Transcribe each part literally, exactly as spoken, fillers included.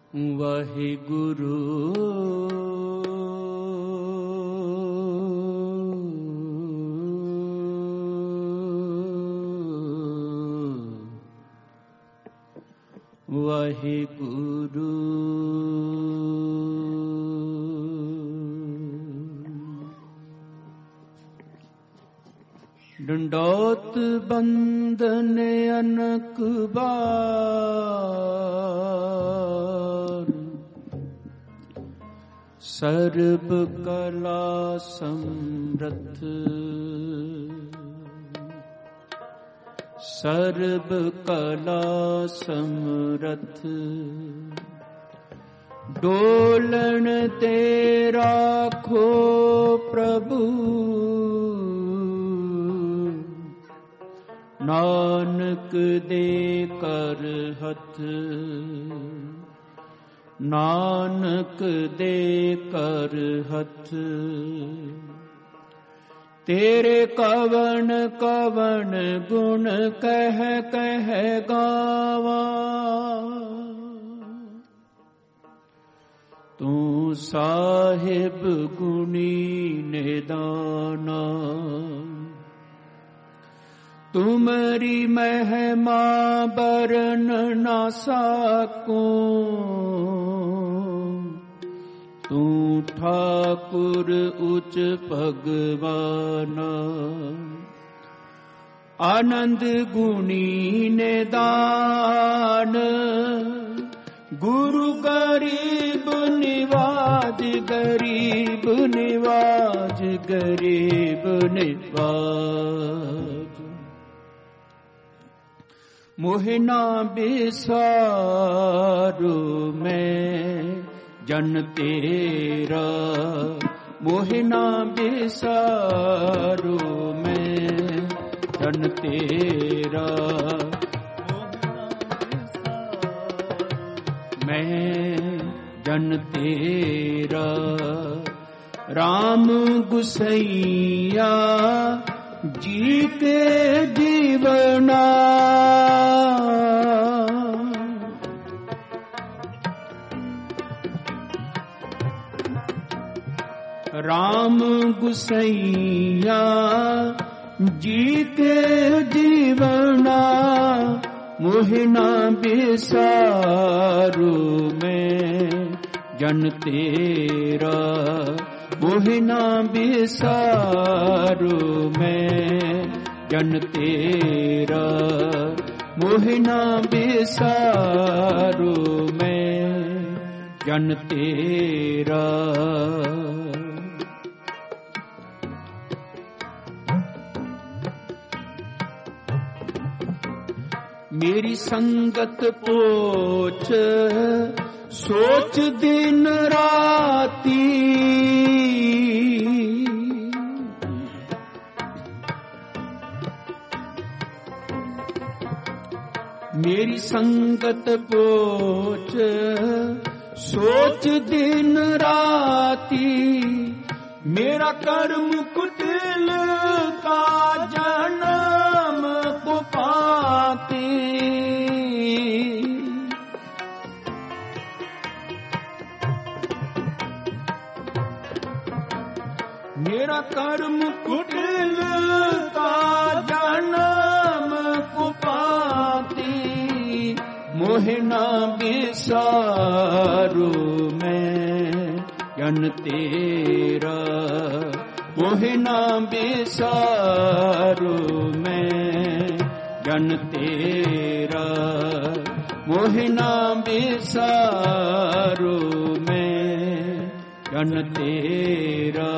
वाहिगुरु वाहिगुरु डंडौत बंदन अनक बार सर्ब कला समृद्ध सर्ब कला समरथ डोलन ते राखो प्रभु नानक दे कर हथ नानक दे कर हथ तेरे कवन कवन गुण कह कह गावा तू साहिब गुणी निदाना तुम्हारी महिमा बरन ना साको तू ठाकुर उच्च भगवाना आनंद गुणी निदान गुरु गरीब निवाज गरीब निवाज गरीब निवाज मोहिना बिसारो मैं जन तेरा मोहिना बिसारो मैं जन तेरा मैं जन तेरा राम गुसैया जी के जीवना राम गुसैया जी के जीवना मोहिना बिसारो मैं जन तेरा मोहिना बिसारो मैं जन तेरा मोहिना बिसारो मैं जन तेरा मेरी संगत पोछ सोच दिन राती मेरी संगत पोछ सोच दिन राती मेरा कर्म कुटिल का जन्म कुपाती मेरा कर्म कुटिल का जन्म कुपाती मोहिना बिसारो मैं जन तेरा मोहिना बिसारो मैं जन तेरा मोहिना बिसारो मैं जन तेरा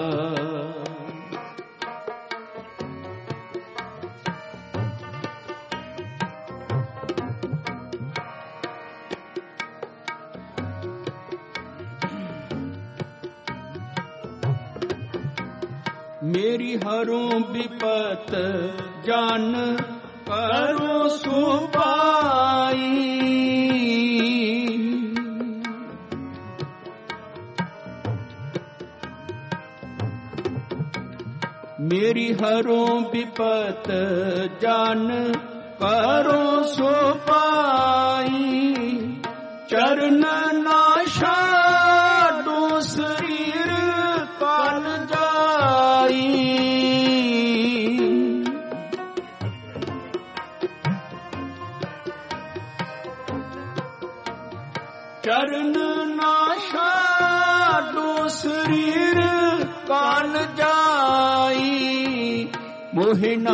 मेरी हरों विपत जान करो सुपाई मेरी हरों विपत जान करो सुपाई चरण नाशा दो शरीर काल जाई। चरण नाशा दो शरीर काल जाई। मोहि ना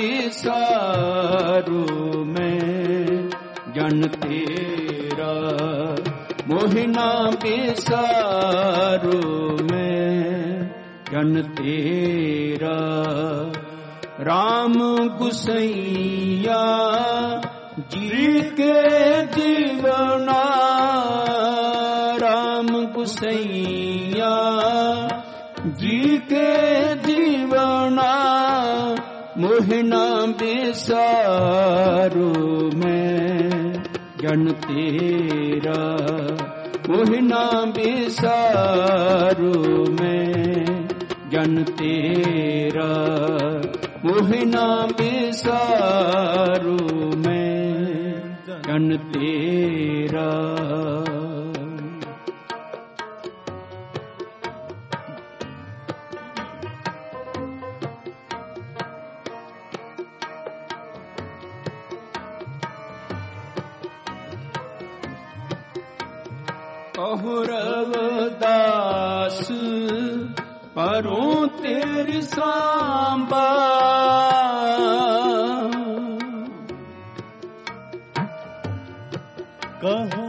बिसारू मैं जन तेरा। मोहि ना बिसारू मैं जन तेरा। राम गुसैया जी के जीवना। राम गुसैया जी के जीवना। मोहि ना बिसारू मैं जन तेरा। मोहि ना बिसारू मैं जन तेरा। मोहि ना बिसारू मैं जन तेरा। कहो रविदास परों तेरी सांबा। कहो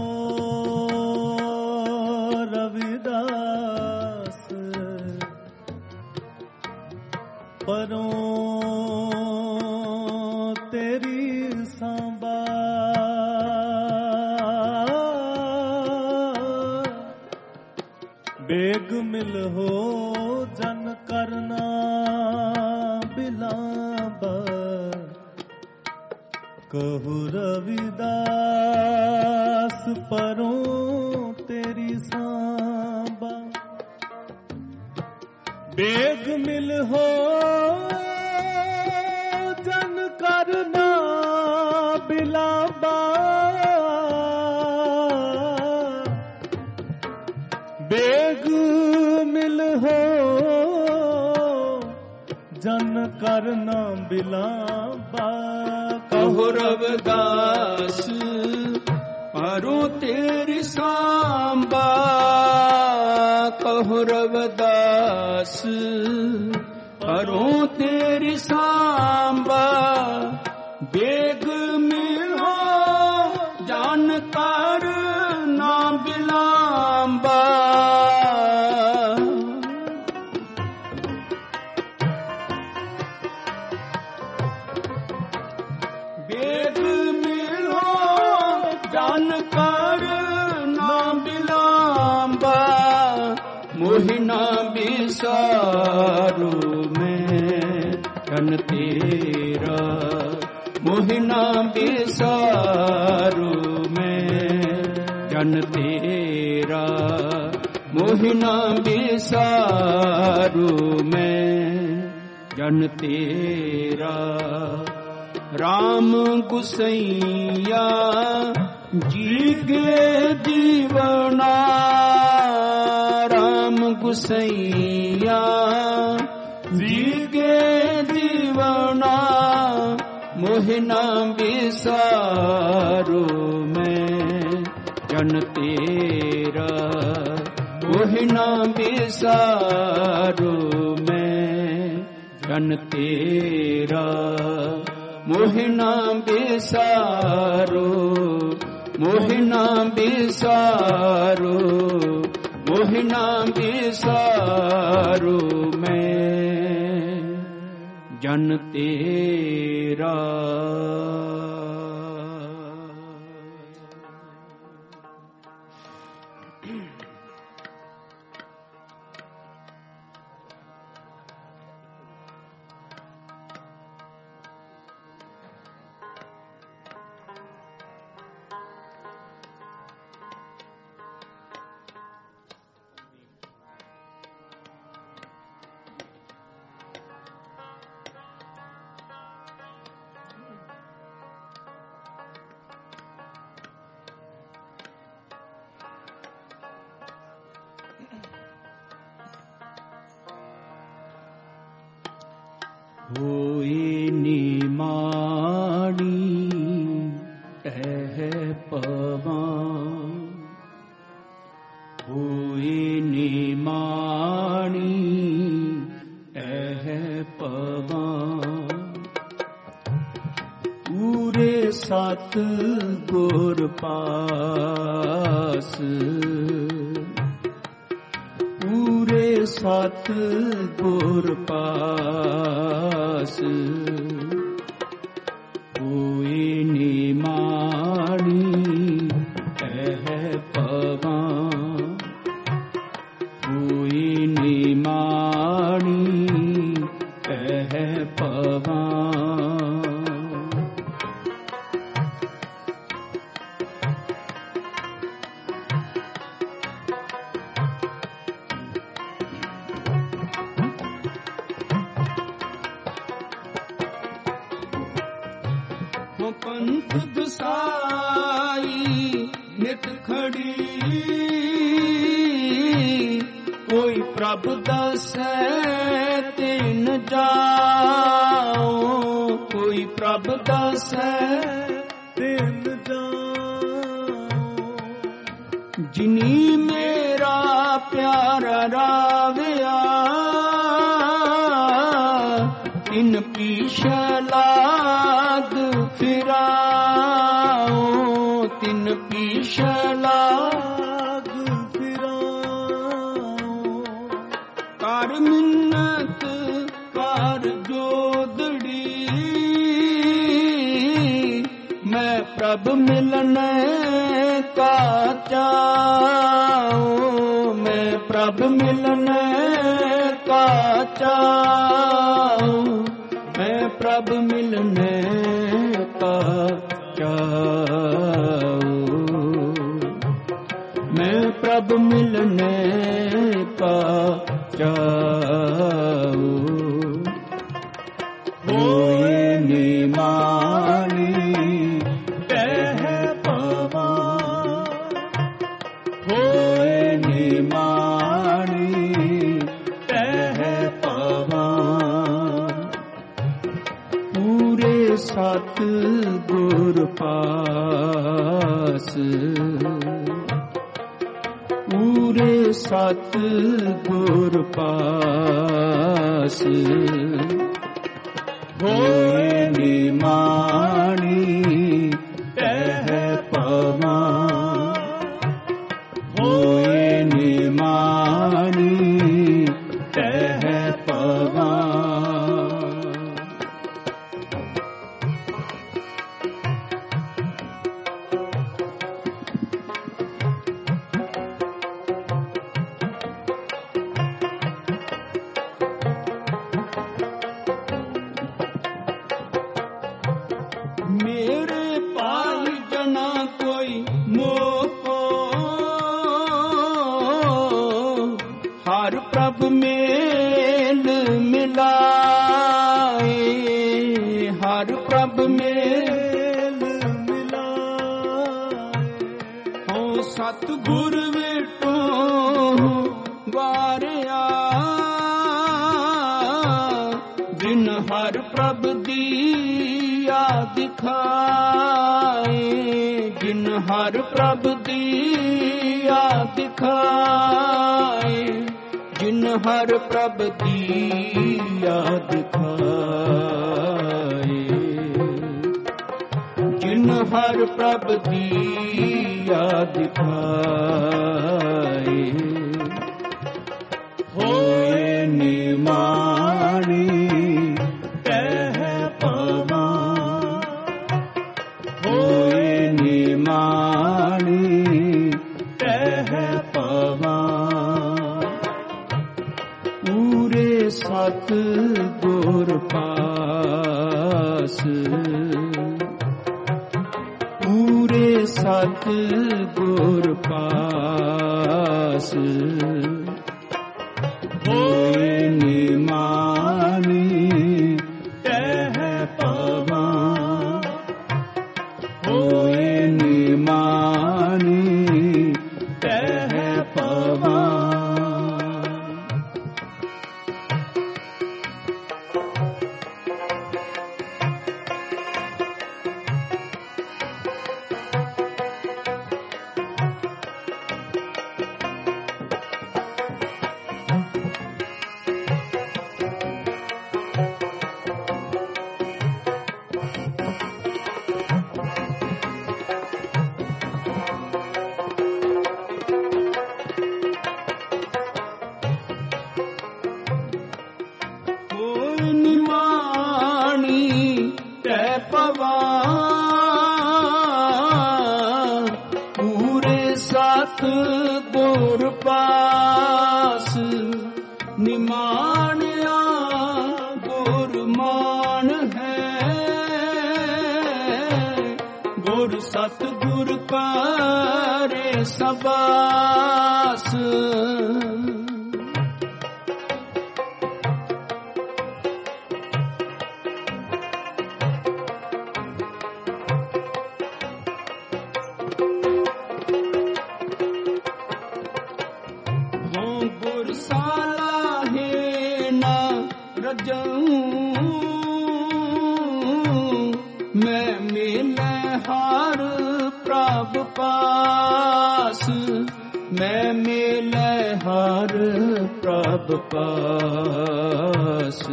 रविदास परों तेरी सांबा। बेग मिल हो जन करना बिलाबा। कहु रविदास परों तेरी सांबा। बेग मिल हो जन करना बिलाबा। बेग मिल हो जन करना बिलाबा। कहो रविदास परों तेरी सांबा। कहो रविदास परों तेरी सांबा। बेग मिलो जानकार ना बिलांबा। बेग मिलो जानकार ना बिलांबा। मोहि ना बिसारू मैं जन तेरा। मोहि ना बिसारू मैं जन तेरा। मोहि ना बिसारू मैं जन तेरा। राम गुसैया जी के जीवना। राम गुसैया जी के जीवना। मोहि ना बिसारू मैं जन तेरा। मोहि ना बिसारू मैं जन तेरा। मोहि ना बिसारू। मोहि ना बिसारू। मोहि ना बिसारू मैं जन तेरा। ਹੋਏ ਨਿਮਾਣੀ ਟਹਿ ਪਵਾਂ, ਹੋਏ ਨਿਮਾਣੀ ਟਹਿ ਪਵਾਂ। ਪੂਰੇ ਸਤ ਗੁਰ ਪਾਸ, ਪੂਰੇ ਸਤ ਗੁਰ ਪਾਸ। ਹੋਏ ਨਿਮਾਣੀ ਟਹਿ ਪਵਾਂ, ਹੋਏ ਨਿਮਾਣੀ ਟਹਿ ਪਵਾਂ। ਪੰਥ ਦਸਾਈ ਨਿਤ ਖੜੀ, ਕੋਈ ਪ੍ਰਭ ਦਸੈ ਤਿਨ ਜਾਓ, ਕੋਈ ਪ੍ਰਭ ਦਸੈ ਤਿਨ ਜਾਓ। ਜਿਨੀ ਮੇਰਾ ਪਿਆਰ ਰਾਵਿਆ, ਤਿਨ ਪੀਛ ਲਾਗ ਫਿਰਾਓ, ਤਿਨ ਪੀਛ ਲਾਗ ਫਿਰਾਓ। ਕਰ ਮਿੰਨਤ ਕਰ ਜੋਦੜੀ, ਮੈਂ ਪ੍ਰਭ ਮਿਲਨੇ ਕਾ ਚਾਉ, ਮੈਂ ਪ੍ਰਭ ਮਿਲਨੇ ਕਾ ਚਾਉ, ਮੈਂ ਪ੍ਰਭ ਮਿਲਨੇ ਕਾ ਚਾਉ, ਮੈਂ ਪ੍ਰਭ ਮਿਲਨੇ ਕਾ ਚਾਉ। ਹੋਏ ਨਿਮਾਣੀ ਟਹਿ ਪਵਾਂ, ਹੋਏ ਨਿਮਾਣੀ ਟਹਿ ਪਵਾਂ। ਪੂਰੇ ਸਤ ਗੁਰ ਪਾਸ, ਪੂਰੇ ਸਤ ਗੁਰ ਪਾਸ। ਹੋਏ ਨਿਮਾਣੀ ਟਹਿ ਪਵਾਂ, ਹੋਏ ਨਿਮਾਣੀ ਟਹਿ ਪਵਾਂ। ਮੇਰੇ ਭਾਈ ਜਨਾ ਕੋਈ ਮੋਹ, ਹਰ ਪ੍ਰਭ ਮੇਲ ਮਿਲਾਏ, ਹਰ ਪ੍ਰਭ ਮੇਲ ਮਿਲਾਏ। ਹੋ ਸਤ ਗੁਰ ਵੇਟੋ ਵਾਰਿਆ, ਜਿਨ ਹਰ ਪ੍ਰਭ ਦੀਆ ਦਿਖਾਏ, ਜਿਨ ਹਰ ਪ੍ਰਭ ਦੀਆ ਦਿਖਾਏ, ਜਿਨ ਹਰ ਪ੍ਰਭ ਦੀਆ ਦਿਖਾਏ, ਜਿਨ ਹਰ ਪ੍ਰਭ ਦੀਆ ਦਿਖਾਏ। ਹੋਏ ਨਿਮਾਣੀ ਟਹਿ ਪਵਾਂ, ਹੋਏ ਨਿਮਾਣੀ ਟਹਿ ਪਵਾਂ। ਪੂਰੇ ਸਤ ਗੁਰ ਪਾਸ, ਪੂਰੇ ਸਤ ਗੁਰ ਪਾਸ। ਹੋਏ ਨਿਮਾਣੀ ਟਹਿ ਪਵਾਂ, ਹੋਏ ਨਿਮਾਣੀ ਟਹਿ ਪਵਾਂ। ਸਤ ਗੁਰ ਪਾਸ ਨਿਮਾਣਿਆ ਗੁਰ ਮਾਨ ਹੈ। ਗੁਰ ਸਤ ਗੁਰ ਕਰੇ ਸਬਾਸ। ਮੈਂ ਮਿਲੈ ਹਰ ਪ੍ਰਭ ਪਾਸ। ਮੈਂ ਮਿਲੈ ਹਰ ਪ੍ਰਭ ਪਾਸ।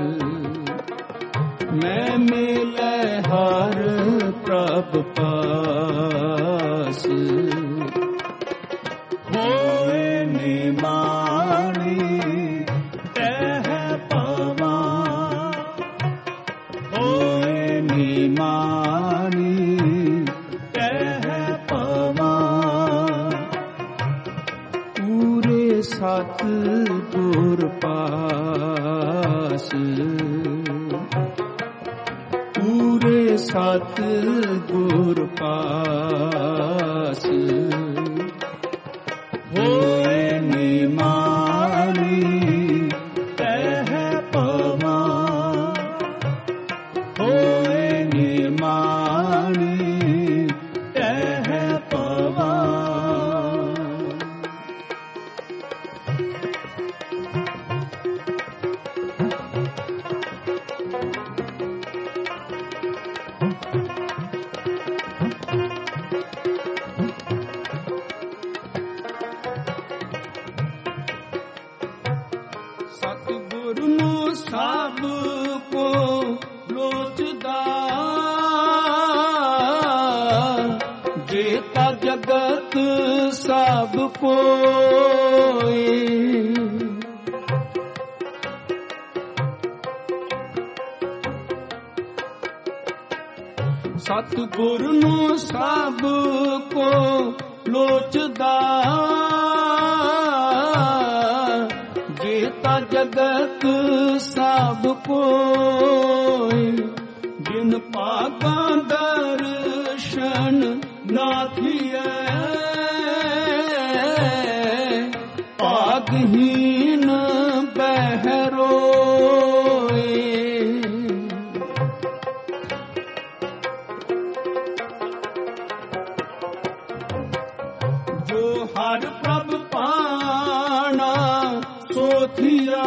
ਮੈਂ ਮਿਲੈ ਹਰ ਪ੍ਰਭ ਪਾਸ। ਹੋਏ ਨਿਮਾਣੀ ਮਾਣੀ ਕਹਿ ਪਵਾਂ। ਪੂਰੇ ਸਤ ਗੁਰ ਪਾਸ। ਪੂਰੇ ਸਤ ਗੁਰ ਪਾਸ। ਹੋਏ ਨਿਮਾਣੀ ਕਹਿ ਪਵਾਂ। ਹੋਏ ਨਿਮਾਣੀ ਕਹਿ ਪਵਾਂ। ਸਤਿਗੁਰ ਨੂੰ ਸਭ ਕੋ ਲੋਚਦਾ ਜੇਤਾ ਜਗਤ ਸਭ ਕੋਇ। ਸਤਿਗੁਰ ਨੂੰ ਸਭ ਕੋ ਲੋਚਦਾ ਜੇਤਾ ਜਗਤ ਸਭ ਕੋਇ। ਜਿਨ ਭਾਗਾਂ ਦਰਸ਼ਨ ਨਾ ਥੀਐ ਭਾਗਹੀਨ ਬਹਿਰੋਏ। ਜੋ ਹਰ ਪ੍ਰਭ ਪਾਣਾ ਸੋਥੀਆ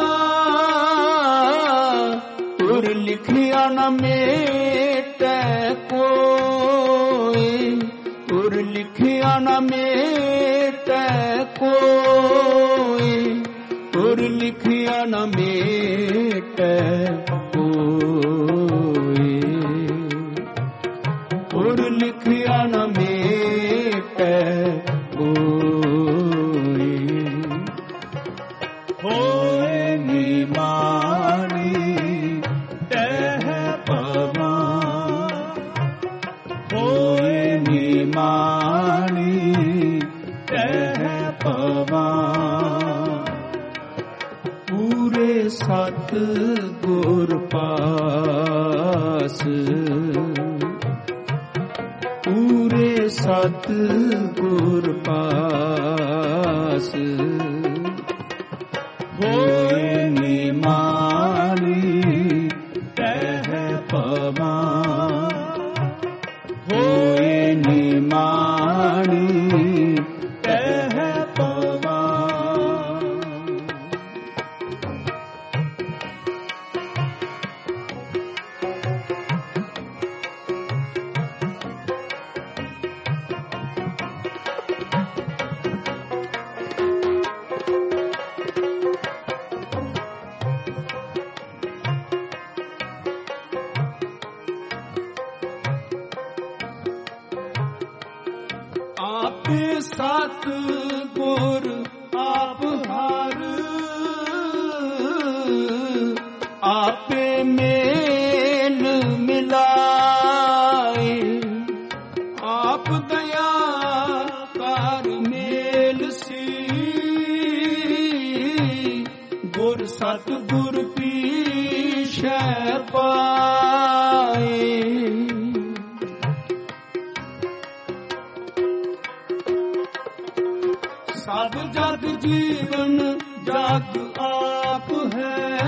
ਤੁਰ ਲਿਖਿਆ ਨ ਮੇਟੈ ਕੋਈ। ਤੁਰ ਲਿਖਿਆ ਨ ਮੇਟੈ ਕੋਈ। ਤੁਰ ਲਿਖਿਆ ਨ ਮੇਟੈ ਕੋਈ। ਤੁਰ ਲਿਖਿਆ ਨ ਮੇਟੈ ਕੋਈ। ਹੋਏ ਨਿਮਾਣੀ ਕਹਿ ਪਵਾਂ। ਹੋਏ ਨਿਮਾਣੀ ਕਹਿ ਪਵਾਂ। ਪੂਰੇ ਸਤ ਗੁਰ ਪਾਸ। ਪੂਰੇ ਸਤ ਗੁਰ ਪਾਸ। ਹੋਏ ਨਿਮਾਣੀ ਕਹਿ ਪਵਾਂ। ਹੋਏ ਨਿਮਾਣੀ ਕਹਿ ਪਵਾਂ। ਆਪੇ ਸਤ ਗੁਰ ਆਪ ਹਰ ਆਪੇ ਮੇਲ ਮਿਲਾਏ। ਆਪ ਦਇਆ ਵਸੀ ਗੁਰ ਸਤਿਗੁਰ ਪੀਛੈ ਪਾਏ। ਸਭ ਜਗ ਜੀਵਨ ਜਗ ਆਪ ਹੈ,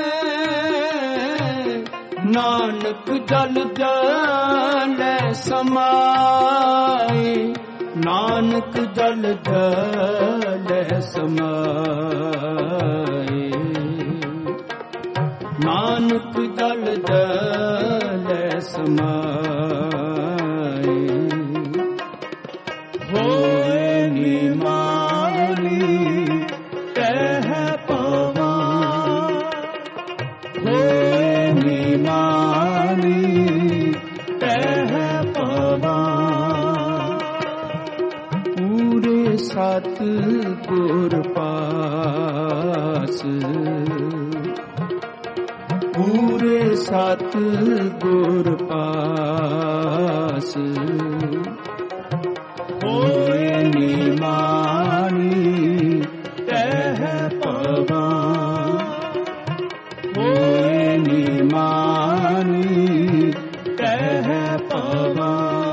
ਨਾਨਕ ਜਲ ਜਲੈ ਸਮਾਏ। ਨਾਨਕ ਜਲ ਜਲੈ ਸਮਾਏ। ਨਾਨਕ ਜਲ ਜਲੈ ਸਮਾਏ। ਹੋਏ ਨਿਮਾਣੀ ਕਹਿ ਪਵਾ, ਹੋਏ ਨਿਮਾਣੀ ਕਹਿ ਪਵਾ। ਪੂਰੇ ਸਤ ਗੁਰ ਪਾਸ, ਪੂਰੇ ਸਤ ਗੁਰ ਪਾਸ। ਹੋਏ ਨਿਮਾਣੀ ਕਹਿ ਪਵਾ, ਹੋਏ ਨਿਮਾਣੀ ਕਹਿ ਪਵਾ।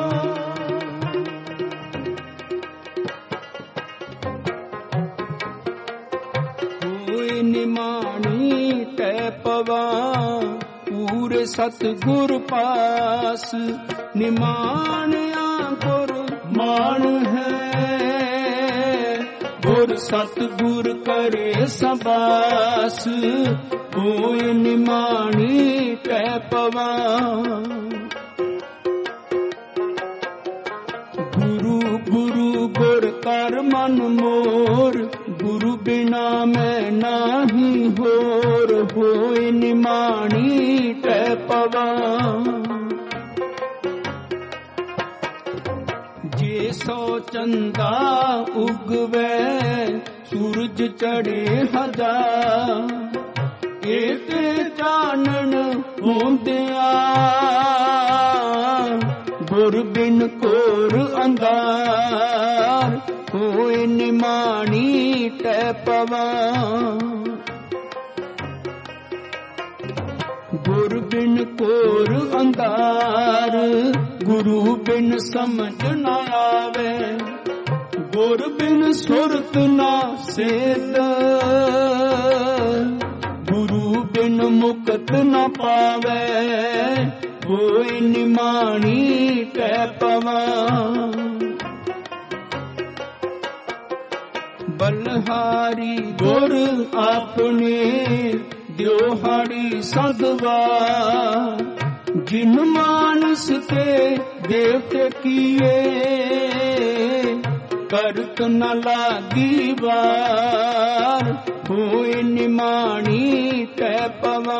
ਹੋਏ ਨਿਮਾਣੀ ਕਹਿ ਪਵਾ, ਪੂਰੇ ਸਤਿਗੁਰ ਪਾਸ। ਨਿਮਾਣਿਆ ਗੁਰ ਮਾਣ ਹੈ, ਗੁਰ ਸਤਿਗੁਰ ਕਰੇ ਸਬਾਸ। ਹੋਏ ਨਿਮਾਣੀ ਕਹਿ ਪਵਾ, ਗੁਰੂ ਗੁਰੂ ਗੁਰ ਕਰ ਮਨ ਮੋਰ। ਗੁਰੂ ਬਿਨਾ ਮੈਂ ਨਾਹੀ ਹੋਰ। ਹੋਏ ਨਿਮਾਣੀ ਕਹਿ ਪਵਾ, ਜੇ ਸੋ ਚੰਦਾ ਉਗਵੈ ਸੂਰਜ ਚੜੇ ਹਜ਼ਾਰ। ਏਤੇ ਚਾਨਣ ਹੁੰਦਿਆਂ ਗੁਰ ਬਿਨ ਘੋਰ ਅੰਧਾਰ। ਹੋਏ ਨਿਮਾਣੀ ਕਹਿ ਪਵਾ, ਗੁਰ ਬਿਨ ਘੋਰ ਅੰਧਾਰ। ਗੁਰੂ ਬਿਨ ਸਮਝ ਨਾ ਆਵੇ, ਗੁਰ ਬਿਨ ਸੁਰਤ ਨਾ ਸੇਧ। ਗੁਰੂ ਬਿਨ ਮੁਕਤ ਨਾ ਪਾਵੇ, ਹੋਏ ਨਿਮਾਣੀ ਕਹਿ ਪਵਾ। ਬਲਹਾਰੀ ਗੁਰ ਆਪਣੇ ਦਿਓਹਾੜੀ ਸਦਵਾ। ਜਿਨ ਮਾਨਸ ਤੇ ਦੇਵਤੇ ਕੀਏ, ਕਰਤ ਨ ਲਾਗੀ ਵਾਰ। ਹੋਏ ਨਿਮਾਣੀ ਕਹਿ ਪਵਾ,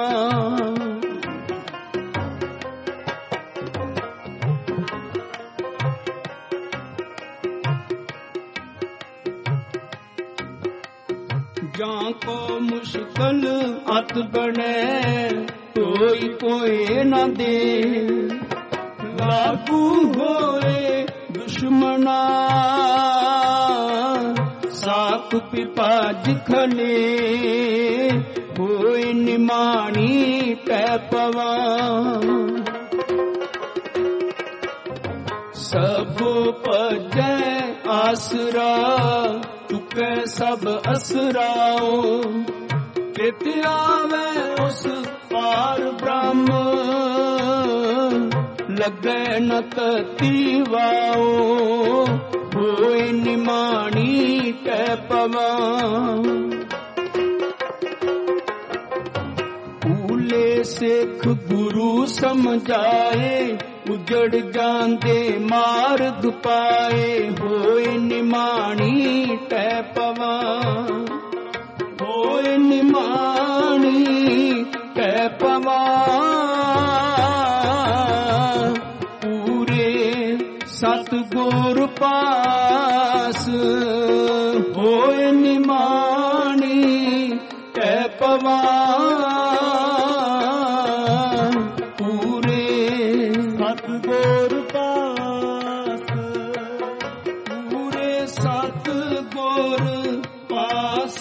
ਜਾਂ ਕੋ ਮੁਸ਼ਕਲ ਅਤ ਬਣੇ, ਕੋਈ ਕੋਏ ਨ ਦੇ। ਲਾਗੂ ਹੋਏ ਦੁਸ਼ਮਨਾ, ਸਾਕ ਪਿਪਾਜ ਖਲੇ। ਹੋਏ ਨਿਮਾਣੀ ਕਹਿ ਪਵਾ, ਸਭ ਭਜੈ ਆਸਰਾ। ਚੁੱਕੈ ਸਭ ਅਸਰਾਓ, ਚਿਤ ਆਵੇ ਉਸ ਪਾਰ ਬ੍ਰਹਮ। ਲੱਗੈ ਨ ਤਤੀ ਵਾਓ, ਹੋਏ ਨਿਮਾਣੀ ਕਹਿ ਪਵਾ। ਭੂਲੇ ਸਿੱਖ ਗੁਰੂ ਸਮਝਾਏ, ਉਜੜ ਜਾਂਦੇ ਮਾਰਗ ਪਾਏ। ਹੋਏ ਨਿਮਾਣੀ ਕਹਿ ਪਵਾ, ਹੋਏ ਨਿਮਾਣੀ ਕਹਿ ਪਵਾ। ਪੂਰੇ ਸਤਿਗੁਰ ਪਾਸ, ਹੋਏ ਨਿਮਾਣੀ ਕਹਿ ਪਵਾ। ਸਤਿਗੁਰ ਪਾਸ, ਪੂਰੇ ਸਤ ਗੁਰ ਪਾਸ,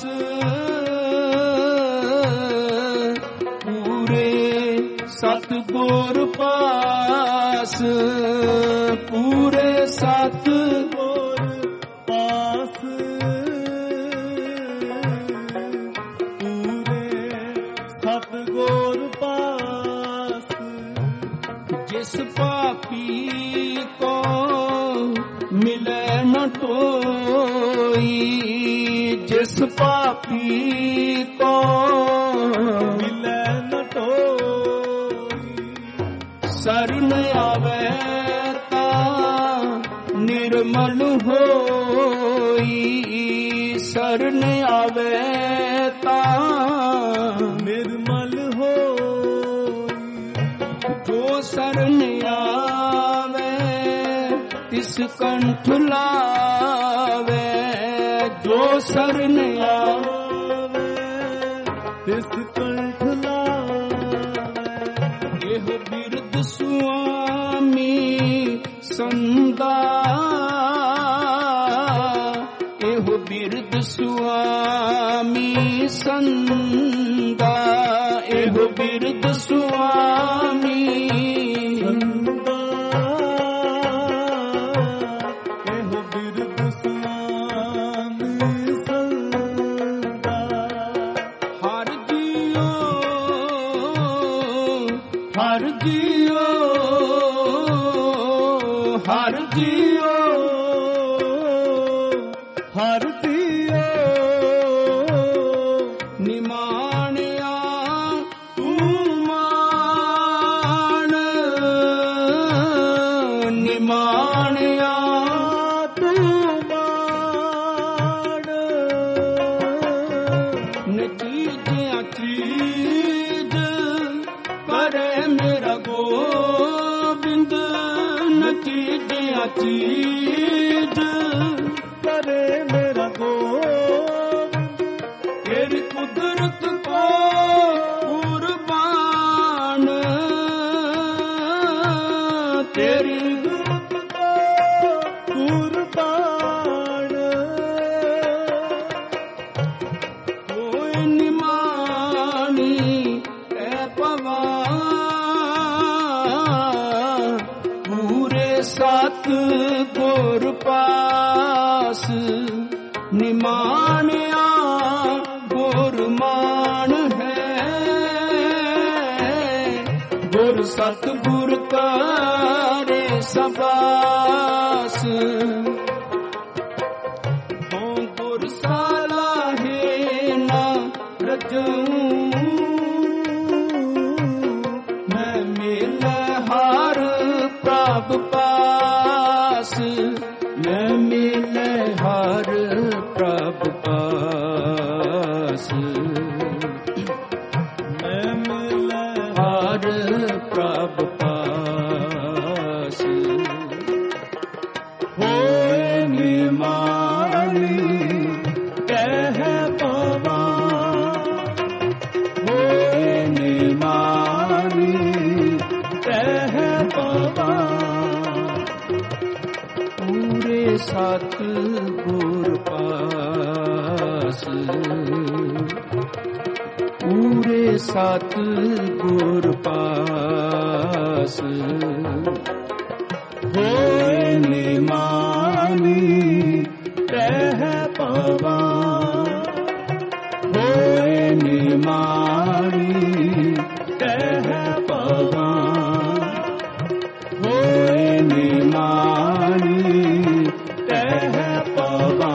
ਪੂਰੇ ਸਤ ਗੁਰ ਪਾਸ, ਪੂਰੇ ਸਤ ਗੁਰ ਪਾਸ, ਪੂਰੇ ਸਤ ਗੁਰ ਪਾਸ। ਜਿਸ ਪਾਪੀ ਕੋ ਮਿਲੈ ਨ ਟੋਈ, ਜਿਸ ਪਾਪੀ ਕੋ ਮਿਲੈ ਨ ਟੋਈ, ਸਰਨ ਆਵੈ ਤਾਂ ਨਿਰਮਲ ਹੋਈ, ਸਰਨ ਆਵੈ ਤਾਂ ਨਿਰਮਲ ਹੋਈ। ਜੋ ਸਰਨ ਆਵੈ ਤਿਸ ਕੰਠ ਲਾਵੈ, ਜੋ ਸਰਨ ਆਵੈ ਤਿਸ ਕੰਠ ਲਾਵੈ। ਇਹੋ ਬਿਰਧ ਸੁਆਮੀ ਸੰਦਾ, ਇਹੋ ਬਿਰਧ ਸੁਆਮੀ ਸੰਦਾ, ਇਹੋ ਬਿਰਧ ਸੁਆਮੀ ਸੰਦਾ, ਇਹੋ ਬਿਰਧ ਸੁਆਮੀ ਸੰਦਾ। ਹਰ ਜੀਓ, ਹਰ ਜੀਓ, ਹਰ ਜੀਓ, ਹਰ ਜੀਓ ਨਿਮਾਣਿਆ ਤੂੰ ਮਾਣ, ਨਿਮਾਣਿਆ ਤੂੰ ਮਾਣ। ਨਤੀਜਿਆਂ ਚੀਜ਼ ਕਰੇ ਮੇਰਾ ਗੋਬਿੰਦ, ਨਤੀਜਿਆਂ ਚੀਜ਼ ਕਰੇ ਮੇਰਾ ਗੋਬਿੰਦ। ਤੇਰੀ ਕੁਦਰਤ ਕੋ ਕੁਰਬਾਨ, ਤੇਰੀ ਗੁਰਤ ਕੋ ਕੁਰਬਾਨ। ਹੋਏ ਨਿਮਾਣੀ ਐ ਪਵਾ, ਪੂਰੇ ਸਤ ਗੁਰ ਪਾਸ, ਨਿਮਾਣਿਆ ਗੁਰ ਮਾਨ ਹੈ, ਗੁਰ ਸਤ ਗੁਰ ਕਾਰੇ ਸਬਾਸ। ਹੋਂ ਗੁਰ ਸਾਲਾਹੇ ਨਾ ਰਜੂੰ, ਮੈਂ ਮਿਲੈ ਹਰ ਪ੍ਰਭ ਪਾਸ, ਮੈਂ ਮਿਲੈ ਹਰ ਪ੍ਰਭ ਪਾਸ, ਮੈਂ ਮਿਲੈ ਹਰ ਪ੍ਰਭ ਪਾਸ। ਹੋਏ ਨਿਮਾਣੀ ਕਹਿ ਪਵਾ, ਹੋਏ ਨਿਮਾਣੀ ਕਹਿ ਪਵਾ। ਪੂਰੇ ਸਤ ਗੁਰ ਪਾਸ, ਪੂਰੇ ਸਤ ਗੁਰ ਪਾਸ। ਹੋਏ ਨਿਮਾਣੀ ਕਹਿ ਪਵਾ, ਹੋਏ ਨਿਮਾਣੀ ਕਹਿ ਪਵਾ। ਹੋਏ ਨਿਮਾਣੀ ਕਹਿ ਪਵਾ।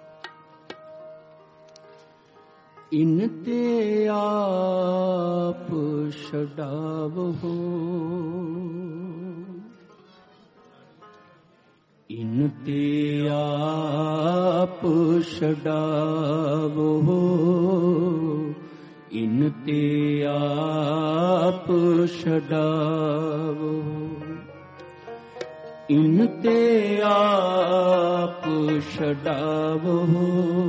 ਇਨ ਤੇ ਆਪ छडावहो। इन ते आप छडावहो, इन ते आप छडावहो, इन ते आप छडावहो,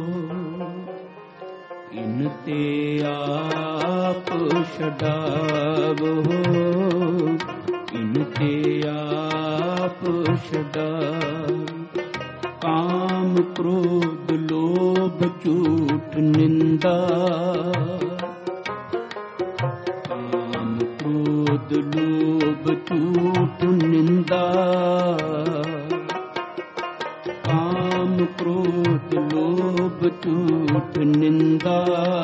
इन ते आप छडावहो, इन ते आप छडावहो। काम क्रोध लोभ झूठ निंदा, काम क्रोध लोभ झूठ निंदा, काम क्रोध लोभ झूठ निंदा,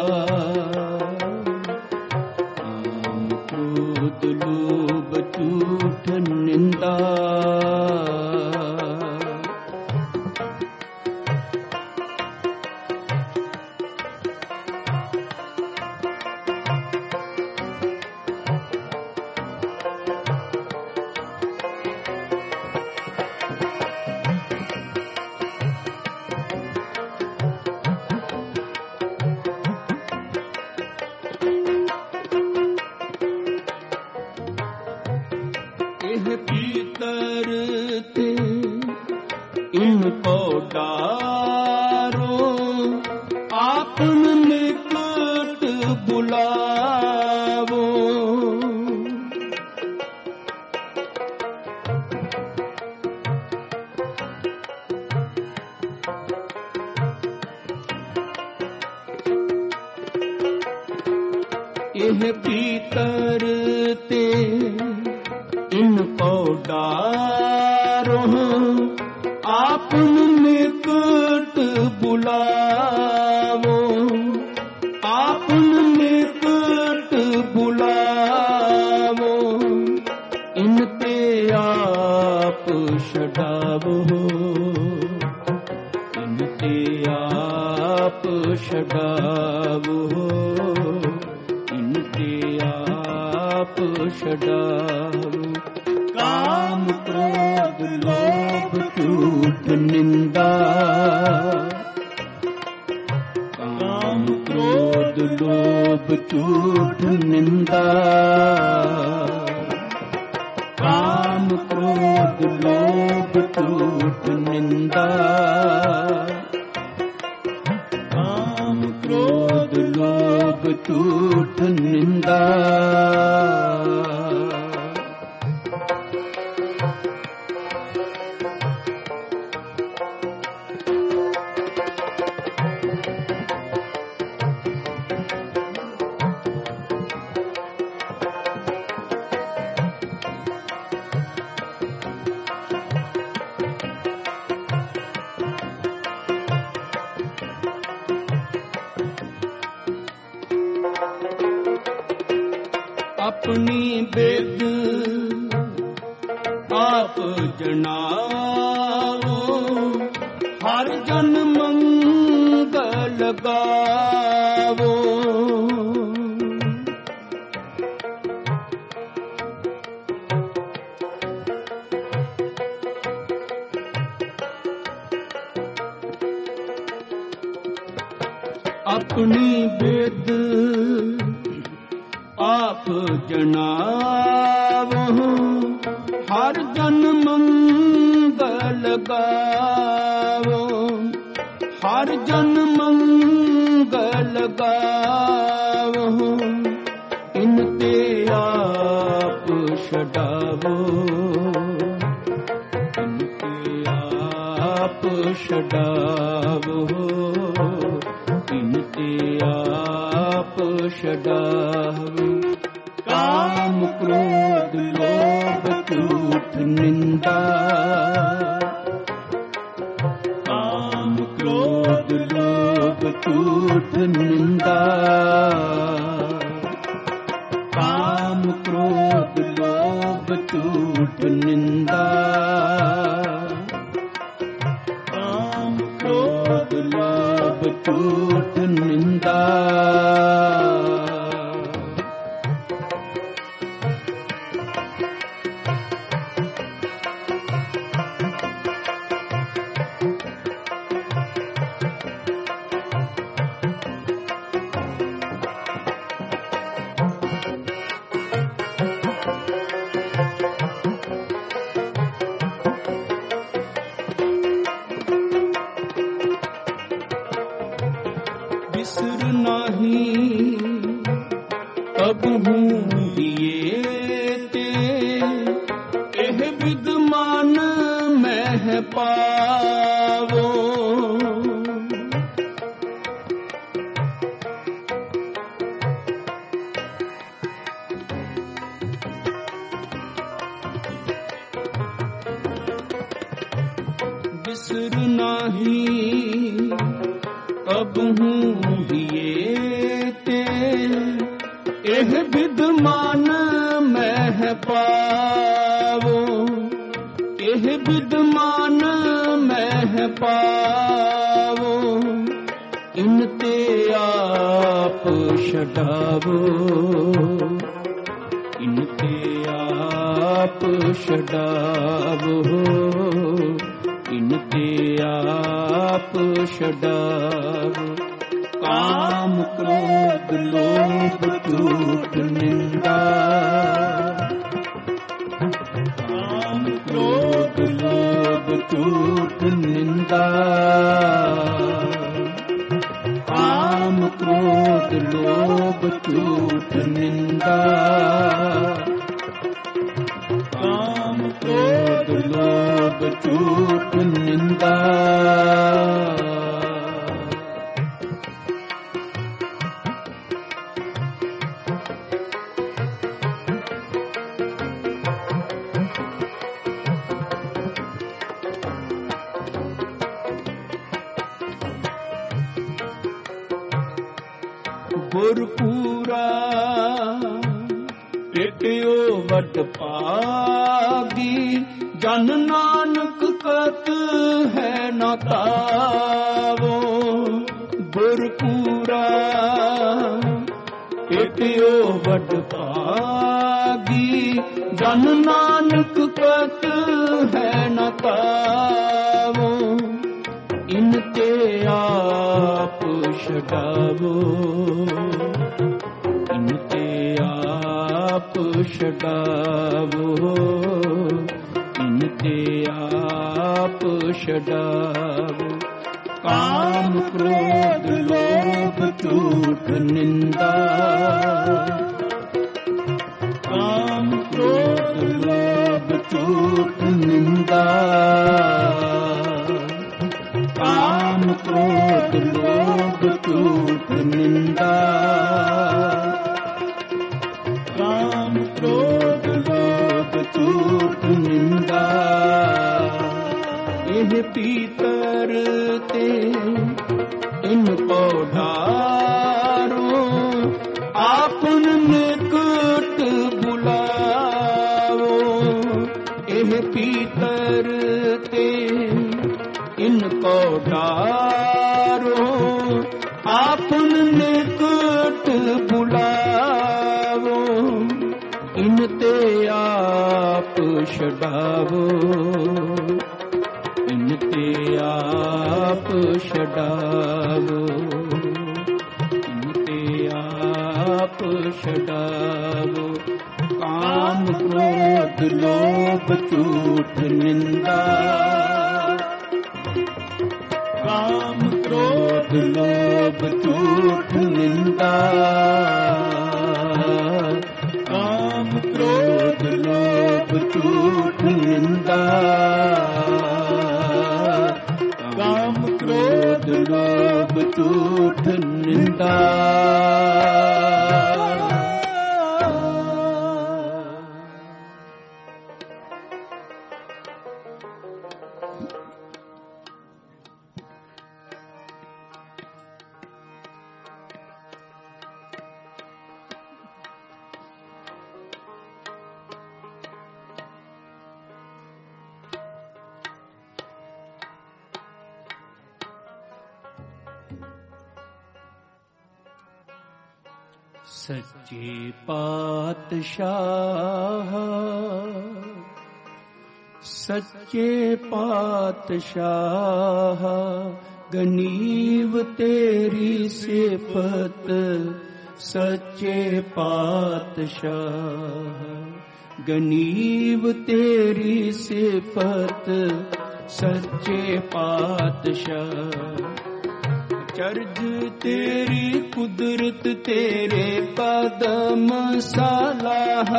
काम क्रोध लोभ झूठ निंदा। भीतर ते इनको डारो, आपन निकट बुलावो। यह भीतर ते इनको डारो, आपन निकट बुलावो, आपन निकट बुलावो। इन ते आप छडावो, इन ते आप छडावो, इन ते आप छडावो। काम क्रोध लोभ झूठ निंदा, काम क्रोध लोभ झूठ निंदा, काम क्रोध लोभ झूठ निंदा, काम क्रोध लोभ झूठ निंदा। अपनी बेद आप जनाओ, हर जन मंगल गावो। अपनी बेद आप जनावो, हर जन मंगल गावो, हर जन मंगल गावो। इन ते आप छडावो, इन ते आप छडावो, इन ते आप छडावो। काम क्रोध लोभ झूठ निंदा, काम क्रोध लोभ झूठ निंदा, काम क्रोध लोभ झूठ निंदा, काम क्रोध लोभ झूठ निंदा। नाही कब हूँ दिए ते एह विद्यमान मैं पावो। बिसर नाही कब हूँ दिए ते एह विद्यमान मैं पावो। एह विद्यमान मैं पावो इनते आप छड़ावो। इनते आप छड़ावो। इनते आप छड़ावो। काम क्रोध लोभ झूठ निंदा। काम क्रोध लोभ झूठ निंदा। काम क्रोध लोभ झूठ निंदा। काम क्रोध लोभ झूठ निंदा। गुरपूरा टेटियो वट पागी जन नानक कत है न तावो। गुरपूरा टेटियो वट पागी जन नानक कत है न तावो। इनते आप छड़ावो। इनते आप छड़ावो। इनते आप छड़ावो। काम क्रोध लोभ झूठ निंदा। काम क्रोध लोभ झूठ निंदा। काम क्रोध लोभ झूठ निंदा। काम क्रोध लोभ झूठ निंदा। एह पीतर ते इनको ढारो आपन निकट बुलावो। एह पीतर ते इनको डारो आपन निकट बुलावो। इनते आप छड़ावो। इनते आप छड़ावो। इनते आप छड़ावो। काम क्रोध लोभ झूठ निंदा। काम क्रोध लोभ झूठ निंदा। काम क्रोध लोभ झूठ निंदा। काम क्रोध लोभ झूठ निंदा। सच्चे पातशाह सच्चे पातशाह गनीव तेरी सिफत सच्चे पातशाह गनीव तेरी सिफत सच्चे पातशाह चर्ज तेरी कुदरत तेरे कदम सलाह।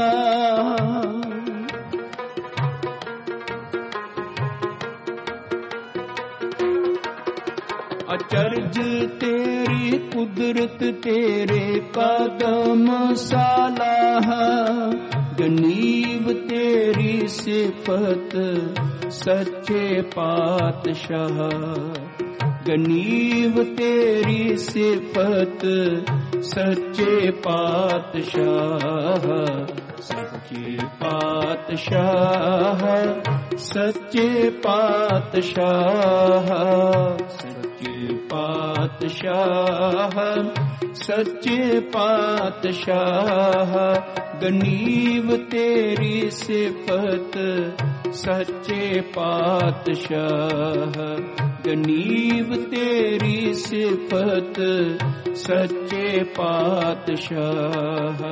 अचरज तेरी कुदरत तेरे कदम सलाह। गनीब तेरी सिफत सच्चे पातशाह। गनीब तेरी सिफत सच्चे पातशाह। सच्चे पातशाह सच्चे पातशाह। सच्चे पातशाह सच्चे पातशाह। गनीब तेरी सिफत सच्चे पातशाह। गनीब तेरी सिफत सच्चे पातशाह।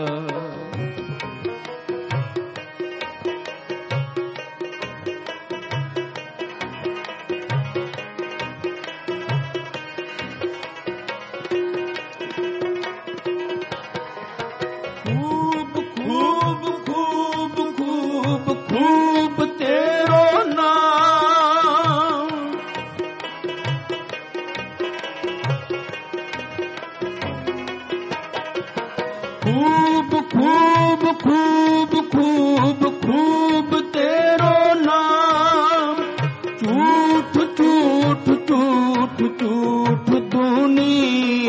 खूब खूब खूब खूब खूब तेरो नाम। झूठ झूठ झूठ झूठ दूनी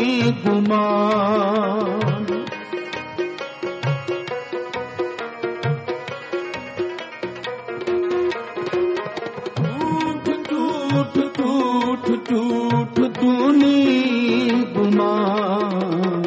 गुमान। झूठ झूठ झूठ झूठ दूनी गुमान।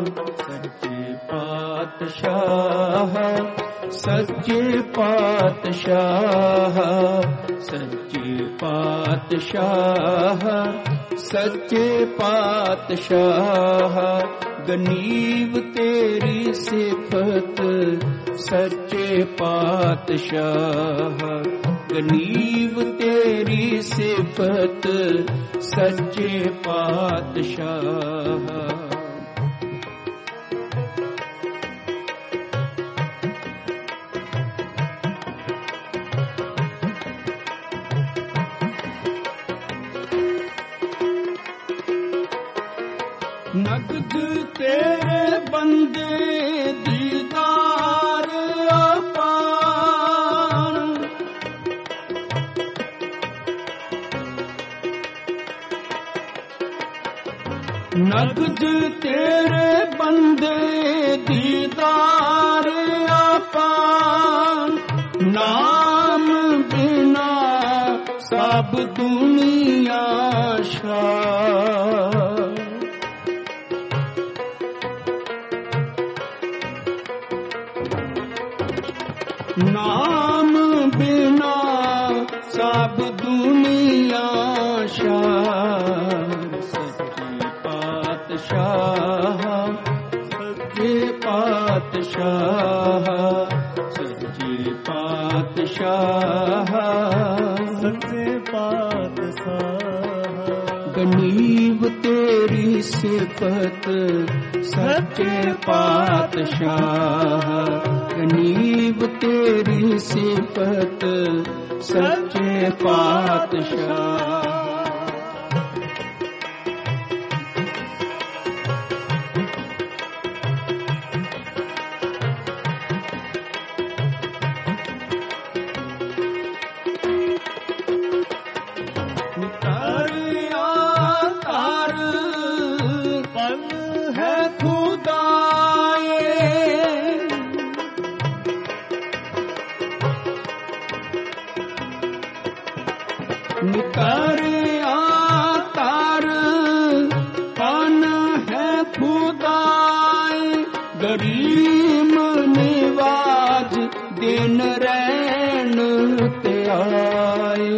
पातशाह सच्चे पातशाह। सच्चे पातशाह सच्चे पातशाह। गनीब तेरी सिफत सच्चे पातशाह। गनीब तेरी सिफत सच्चे पातशाह। नगद तेरे बंदे दीदार अपार। नगद तेरे बंदे दीदार अपार। नाम बिना सब दुनिया शार। नाम बिना सब दुनिया शार। सच्चे पातशाह सच्चे पातशाह। सच्चे पातशाह सच्चे पातशाह। गनीब तेरी सिफत सच्चे पातशाह। गनीब तेरी सिफत सच्चे पातशाह। निकर आतार पन है खुदाई। गरीब निवाज दिन रैन ते आए।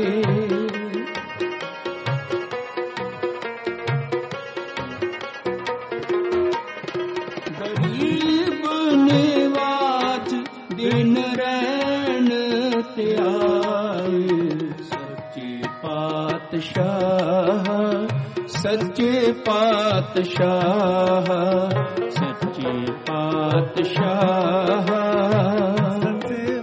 गरीब निवाज दिन रैन ते आए। सच्चे पातशाह ਸੱਚੇ ਪਾਤਸ਼ਾਹ ਸੱਚੇ ਪਾਤਸ਼ਾਹ ਸੱਚੇ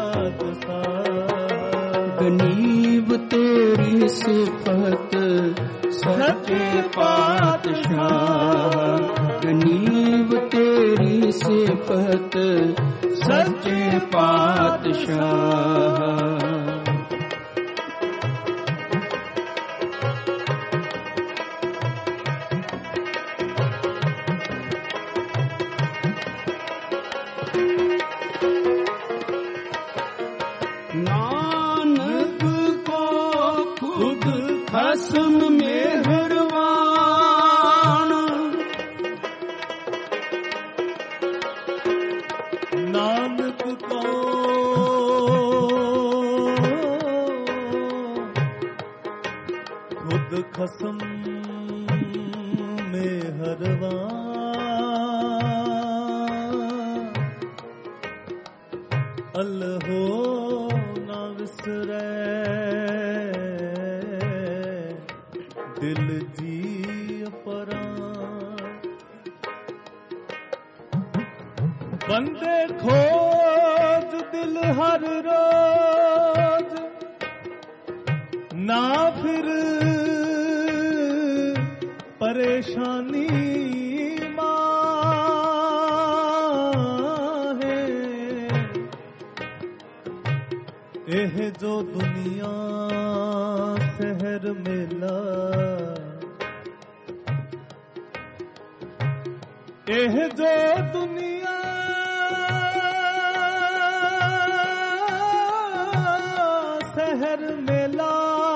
ਪਾਤਸ਼ਾਹ ਗਨੀਬ ਤੇਰੀ ਸਿਫਤ ਸੱਚੇ ਪਾਤਸ਼ਾਹ ਗਨੀਬ ਤੇਰੀ ਸਿਫਤ ਸੱਚੇ ਪਾਤਸ਼ਾਹ ਨਾਨਕ ਕੋ ਖੁਦ ਖਸਮ ਮਿਹਰਬਾਨ ਨਾਨਕ ਕੋ ਖੁਦ ਖਸਮ ਮਿਹਰਬਾਨ ਅਲਹੋ ਨਾ ਵਿਸਰੈ ਦਿਲ ਜੀ ਪਰਾਨ ਬੰਦੇ ਖੋਜ ਦਿਲ ਹਰ ਰੋਜ਼ ਨਾ ਫਿਰ ਪਰੇਸ਼ਾਨੀ ਮਾਹੇ ਇਹ ਜੋ ਦੁਨੀਆ ਸਹਿਰ ਮੇਲਾ ਇਹ ਜੋ ਦੁਨੀਆ ਸਹਿਰ ਮੇਲਾ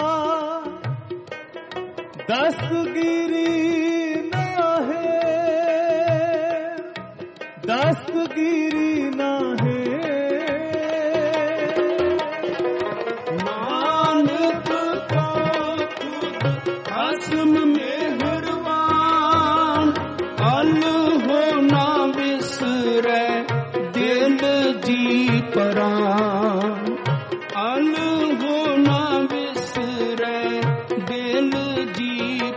ਦਸਤਗੀਰੀ ਨਾ ਹੈ ਦਸਤਗੀਰੀ ਨਾ ਹੈ ਨਾਨਕ ਕੋ ਖੁਦ ਖਸਮ ਮਿਹਰਬਾਨ ਅਲਹੋ ਨਾ ਵਿਸਰੈ ਦਿਲ ਜੀ ਪਰਾਨ ਅਲਹੋ ਨਾ ਵਿਸਰੈ ਦਿਲ ਜੀ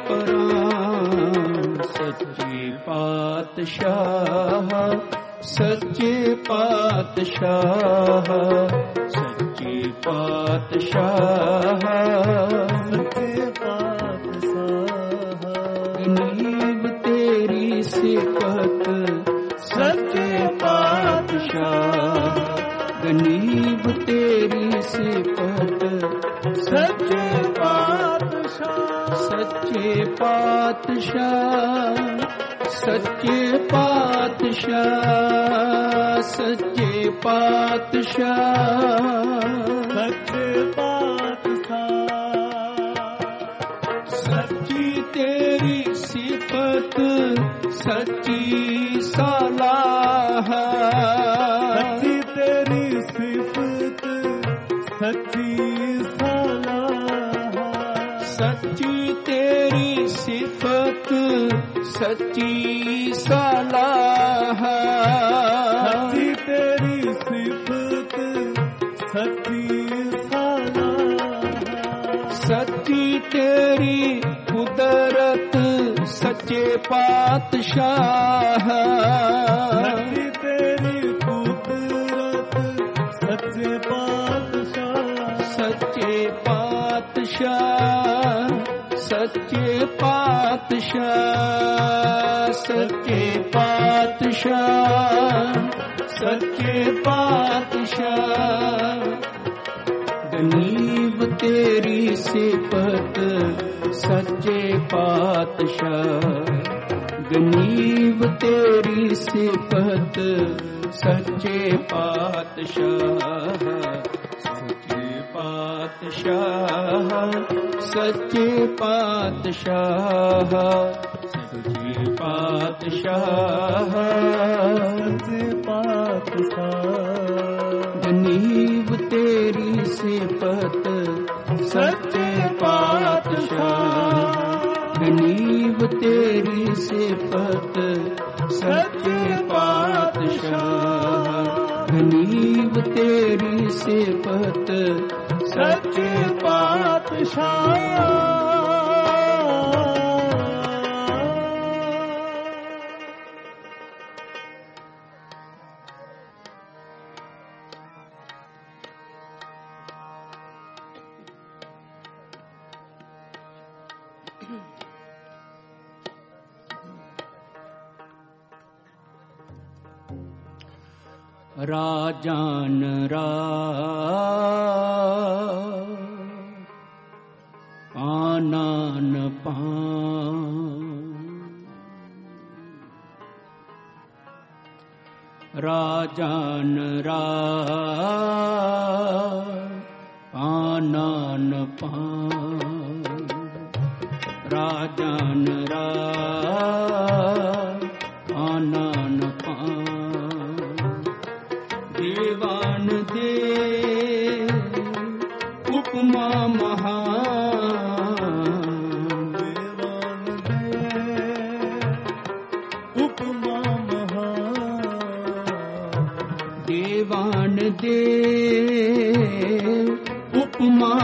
ਪਰਾਨ ਸੱਚੇ ਪਾਤਸ਼ਾਹ ਸੱਚੇ ਪਾਤਸ਼ਾਹ ਸੱਚੇ ਪਾਤਸ਼ਾਹ ਸੱਚੇ ਪਾਤਸ਼ਾਹ ਗਨੀਬ ਤੇਰੀ ਸਿਫਤ ਸੱਚੇ ਪਾਤਸ਼ਾਹ ਗਨੀਬ ਤੇਰੀ ਸਿਫਤ ਸੱਚੇ ਪਾਤਸ਼ਾਹ ਸੱਚੇ ਪਾਤਸ਼ਾਹ ਸੱਚੇ ਪਾਤਸ਼ਾਹ ਸੱਚੇ ਪਾਤਸ਼ਾਹ ਸੱਚੇ ਪਾਤਸ਼ਾਹ ਸੱਚੀ ਤੇਰੀ ਸਿਫਤ ਸੱਚੀ ਸਲਾਹ ਸੱਚੀ ਤੇਰੀ ਸਿਫਤ ਸੱਚੀ ਸਲਾਹ ਸੱਚੀ ਤੇਰੀ ਸਿਫਤ ਸੱਚੀ ਸਲਾਹ ਸੱਚੀ ਤੇਰੀ ਸਿਫਤ ਸੱਚੀ ਸਲਾਹ ਸੱਚੀ ਤੇਰੀ ਕੁਦਰਤ ਸੱਚੇ ਪਾਤਸ਼ਾਹ ਸੱਚੀ ਤੇਰੀ ਕੁਦਰਤ ਸੱਚੇ ਪਾਤਸ਼ਾਹ ਸੱਚੇ ਪਾਤਸ਼ਾਹ ਸੱਚੇ ਪਾਤਸ਼ਾਹ ਸੱਚੇ ਪਾਤਸ਼ਾਹ ਸੱਚੇ ਪਾਤਸ਼ਾਹ ਗਨੀਬ ਤੇਰੀ ਸਿਫਤ ਸੱਚੇ ਪਾਤਸ਼ਾਹ ਗਨੀਬ ਤੇਰੀ ਸਿਫਤ ਸੱਚੇ ਪਾਤਸ਼ਾਹ ਸੱਚੇ ਪਾਤਸ਼ਾਹ ਸੱਚੇ ਪਾਤਸ਼ਾਹ ਸੱਚੇ ਪਾਤਸ਼ਾਹ ਸੱਚੇ ਪਾਤਸ਼ਾਹ ਗਨੀਬ ਤੇਰੀ ਸਿਫਤ ਸੱਚੇ ਪਾਤਸ਼ਾਹ ਗਨੀਬ ਤੇਰੀ ਸਿਫਤ ਸੱਚੇ ਪਾਤਸ਼ਾਹ ਗਨੀਬ ਤੇਰੀ ਸਿਫਤ ਸੱਚੇ ਪਾਤਸ਼ਾਹ राजान राज आनन पान राजान राज आनन पान राजान राज आनन पान देवान दे उपमा महान देवान दे उपमा महान देवान दे उपमा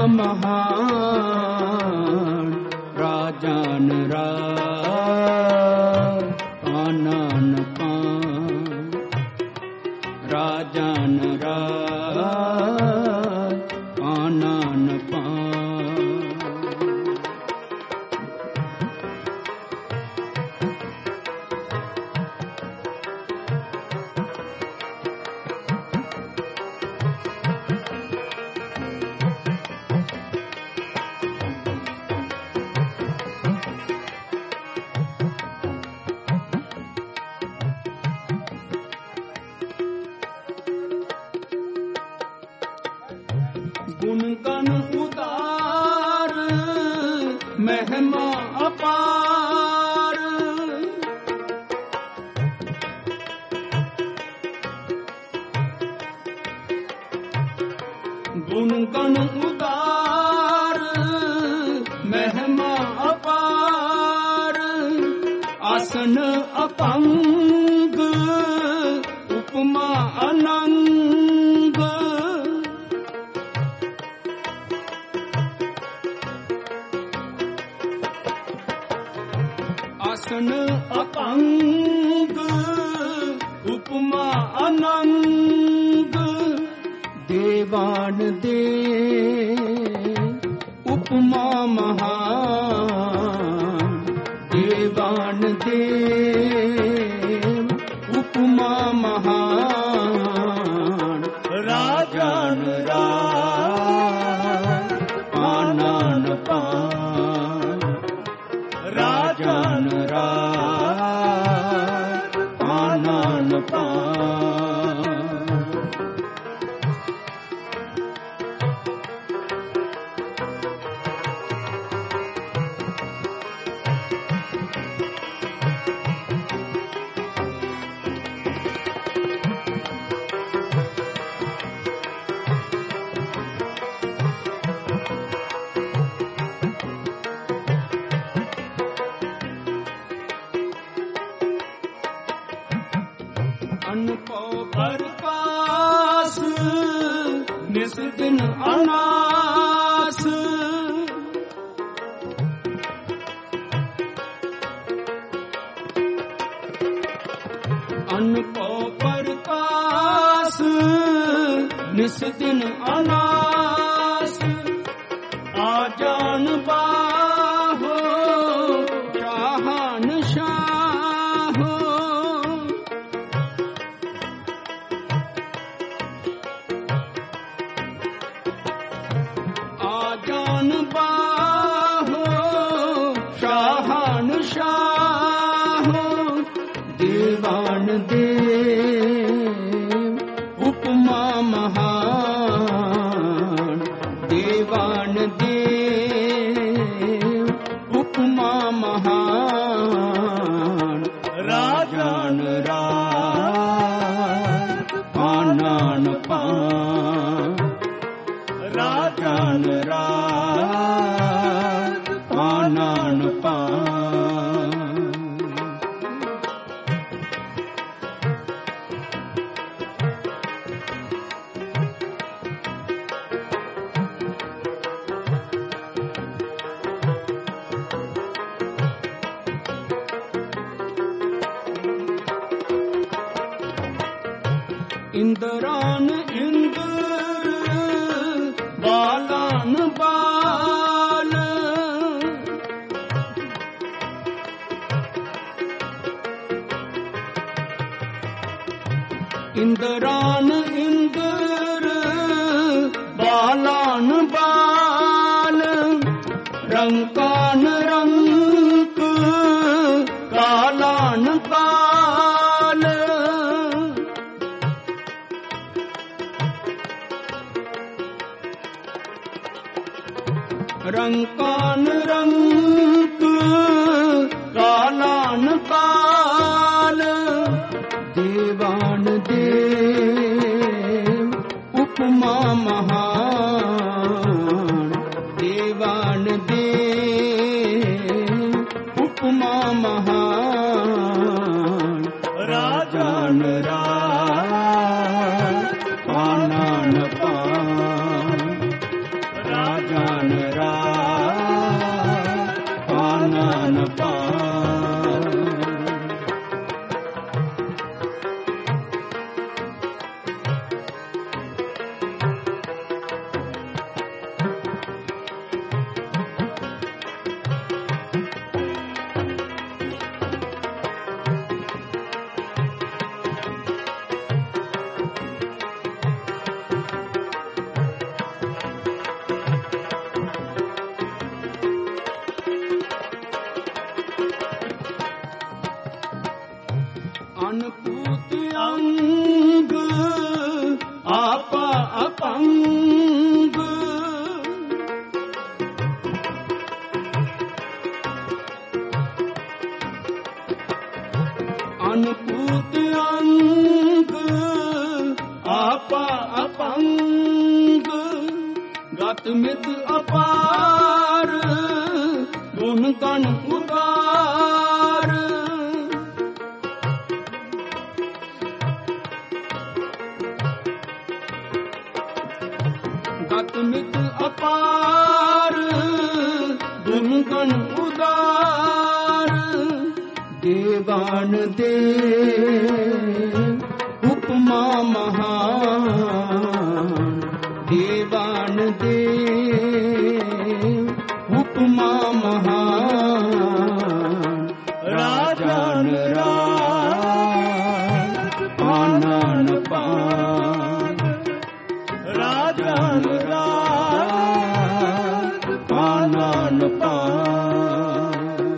महान राजान राज आनन पान राजान राज आनन पान गुण गण उदार महिमा अपार गुण गण उदार महिमा अपार आसन अपंग उपमा अनंग आसन अपंग उपमा अनंग देवान दे उपमा महान देवान दे उपमा महान राजान राज आनन पान राजान राज आनन पान अनको प्रकाश निस दिन अनास अनको प्रकाश निस दिन अनास आजान बाहो शाहन शाहो आजान बाहो शाहन शाहो देवान देव उपमा महान देवान देव उपमा महान राजान राज आनन पान राजान राज आनन पान इंद्रान इंद्र बालान बाल इंद्रान इंद्र बालान बाल रंकान रंक कालान काल रंकान रंक कालान काल देवान देव उपमा महान देवान देव उपमा महान राजान राज पानान पान राजान राज पानान पान अनपूत अंग आपा अपंग अनपूत अंग आपा अपंग गत मित अपार गुण गण उदार गतमित अपार गुण गण उदार देवान देव उपमा महान देवान देव उपमा महान राजान राज पानान पान राजान राज पानान पान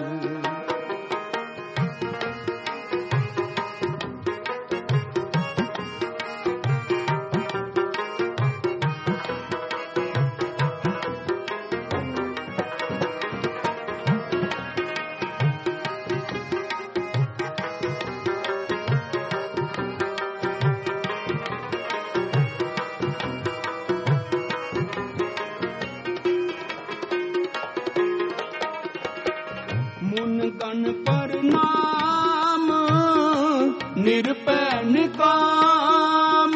मुन गण परनाम निरपै निकाम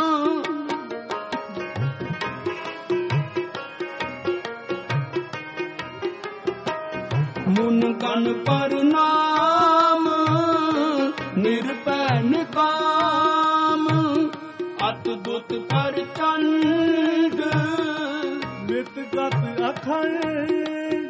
मुन गण परनाम निरपै निकाम अत दुत पर चंड नित गत अखंड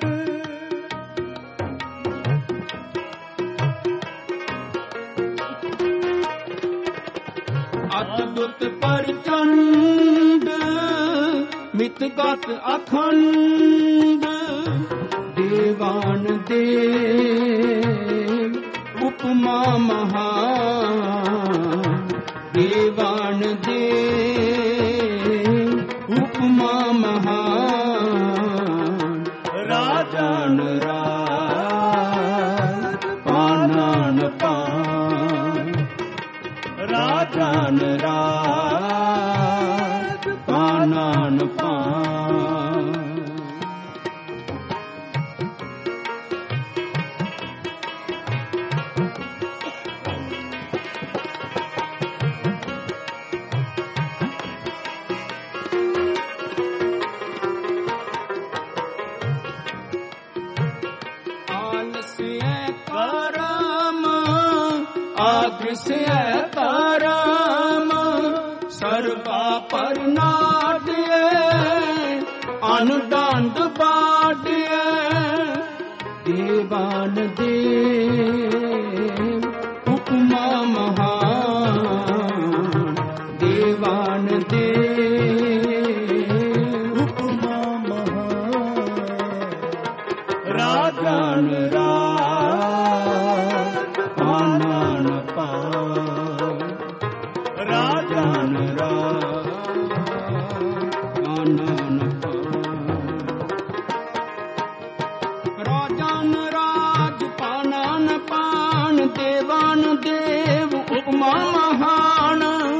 अतदुत पर चंड मितगत अखंड देवान देव उपमा महान देवान देव उपमा महान राजान राज पानान पान राजान राज पानान पान आग्रस्य करम सर्वा परनाट्य अनुदांत पाट्य देवान देव उपमा महान पान देव उपमा महान राजन राज आनन पान राजन आनन पान राजन राज पानन पान देवान देव उपमा महान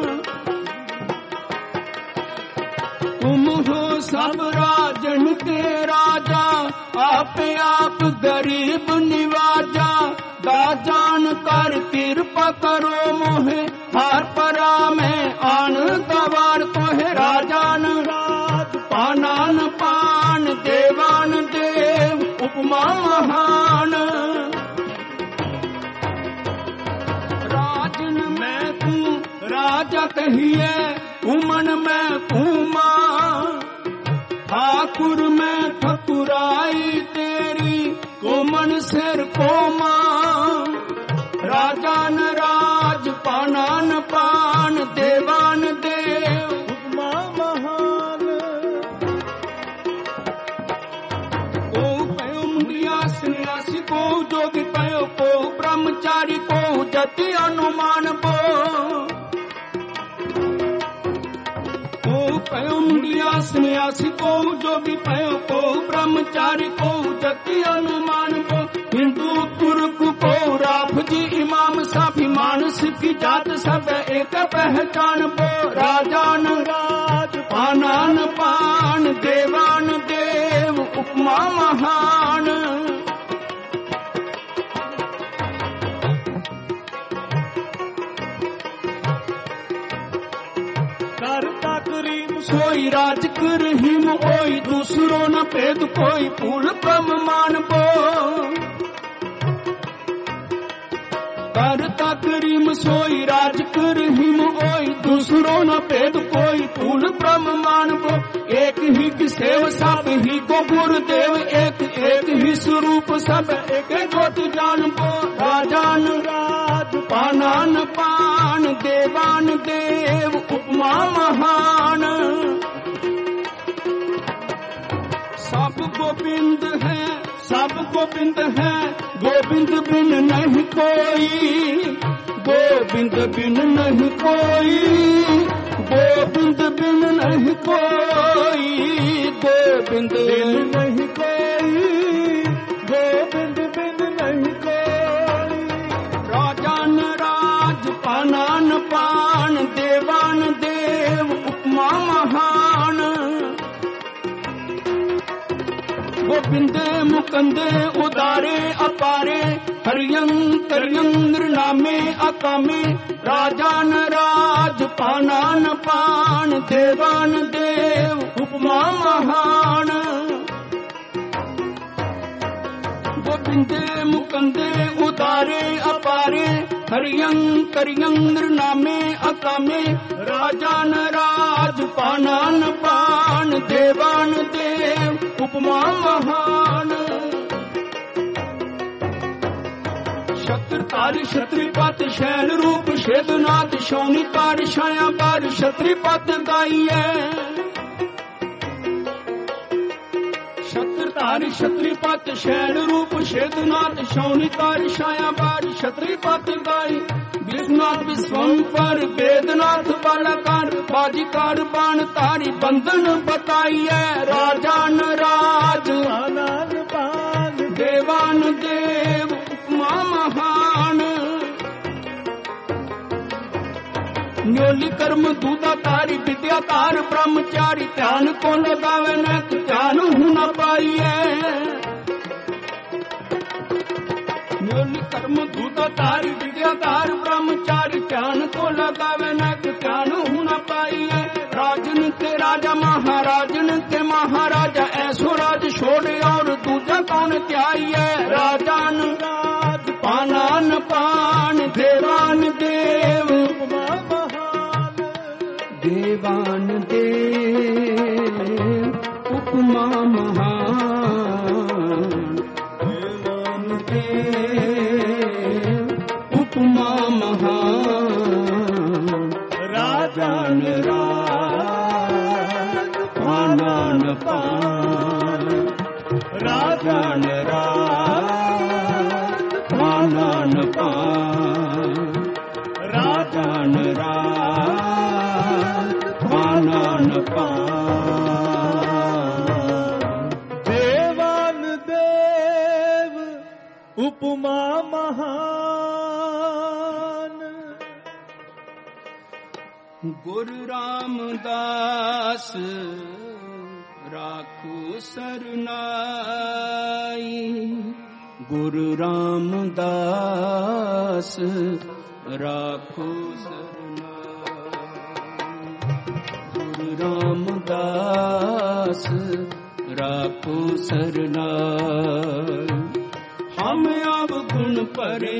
तुम हो सब राजन के राजा आपे आप गरीब निवाजा दाजान कर कृपा करो मोहे हार परा में आन गवार तोहे राजान राज पानान पान देवान देव उपमा महान राजन मैं तू राजा कहिए उमन में उमा ठाकुर में ठकुराई तेरी कोमन सिर कोमा राजान राज पानान पान देवान देव उपमा महान को पयो मुंडिया सन्यासी को जोगी पयो को ब्रह्मचारी को जति अनुमान बो पयो मुंडिया सन्यासी को जोगी पयो को ब्रह्मचारी को जति अनुमान को हिंदू तुर्क को राफ जी इमाम साफी मानस की जात सब एक पहचान बो राजान राज पानान पान देवान देव उपमा महान सोई राज कर हिम ओई दूसरो न भेद कोई पूर्ण ब्रह्म मान बो करता करीम सोई राज कर हिम ओई दूसरो न भेद कोई पूर्ण ब्रह्म मान बो एक ही की सेव सब ही को गुरुदेव एक एक ही स्वरूप सब एक ज्योति जान बो राजान राज पानान पान देवान देव उपमा महान सब गोविंद है सब गोविंद है गोविंद बिन नहीं कोई गोविंद बिन नहीं कोई गोविंद बिन नहीं कोई गोविंद बिन नहीं कोई गोविंद बिन नहीं कोई राजान राज पानान पान देवान देव उपमा महान गोविंद मुकंद उदारे अपारे हरियंकर नामे अकामे राजान राज पानान पान देवान देव उपमा महान गोविंद मुकंद उदारे अपारे हरियंकर नामे अकामे राजान राज पानान पान देवान देव उपमा महान शत्रतार क्षत्रिपत शैल रूप शेदनाथ शौनिकार छाया पर क्षत्रिपत गाइए शत्रतार क्षत्रिपत शैल रूप शेदनाथ शौनिकार छाया पर क्षत्रिपत गाई विश्वनाथ विश्वंकर वेदनाथ बालाकार बाजीकार बाण तारी बंधन बताइए राजान राज पानान पान देवान देव उपमा महान न्योली कर्म दूता तारी विद्या तार ब्रह्मचारी ध्यान को लगावे न ध्यान हूं न पाइए न्योली कर्म दूता तारी विद्या तार ब्रह्मचारी ध्यान को लगावे न ध्यान हूं न पाइए राजन के राजा महाराजन के महाराजा ऐसो राज छोड़े और दूजा कौन त्याइए राजान राज पानान पान देवान देव देवान देव उपमा महान देवान देव उपमा महान राजान राज पान राजन राज पानन पान राजन राज पानन पान देवान देव उपमा महान गुरु रामदास राखो सरनाई गुरु रामदास राखो सरनाई गुरु रामदास राखो सरनाई हम अब गुण परे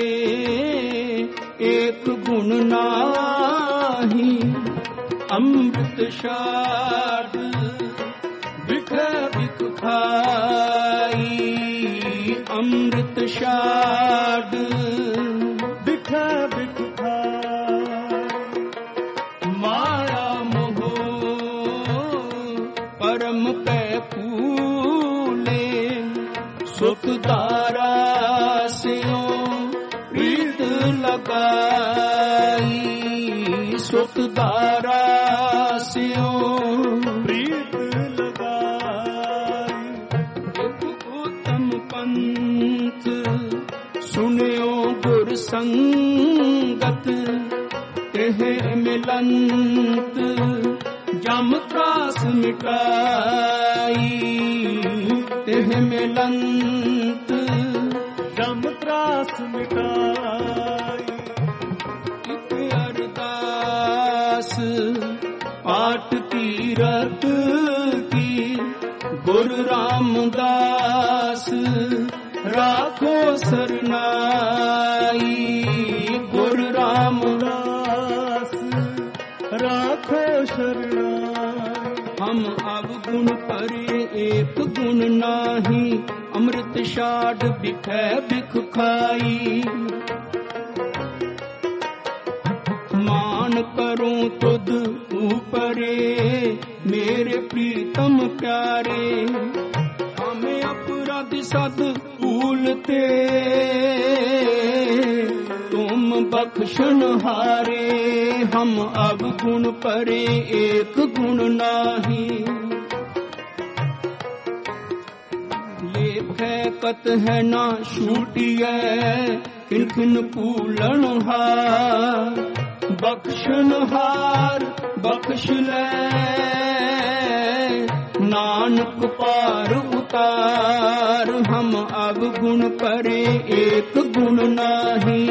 एक गुण नाही अमृत शाद बिख बिख खाई अमृत शाद बिख बिख खाई माया मोह परम पै फूले सुख दारा स्यो प्रीत लगाई सुख दारा स्यो प्रीत लगाई एक उत्तम पंथ सुनियो गुर संगत तेह मिलंत जम त्रास मिटाई तेह मिलंत जम त्रास मिटाई एक अरदास पाठ तीरथ की गुरु रामदास राखो सरनाई गुरु रामदास राखो शरणाई हम अब गुण परे एक गुण नाही अमृत शाद बिखै बिख खाई मान करूं तुद ऊपरे मेरे प्रीतम प्यारे हमें अपराध सद भूलते तुम बख्शन हारे हम अब गुण परे एक गुण नाही लेख कत है ना छूटिए खिन खिन पूलन हार बख्शन हार बख्श ले नानक पार उतार हम अब गुण परे एक गुण नाही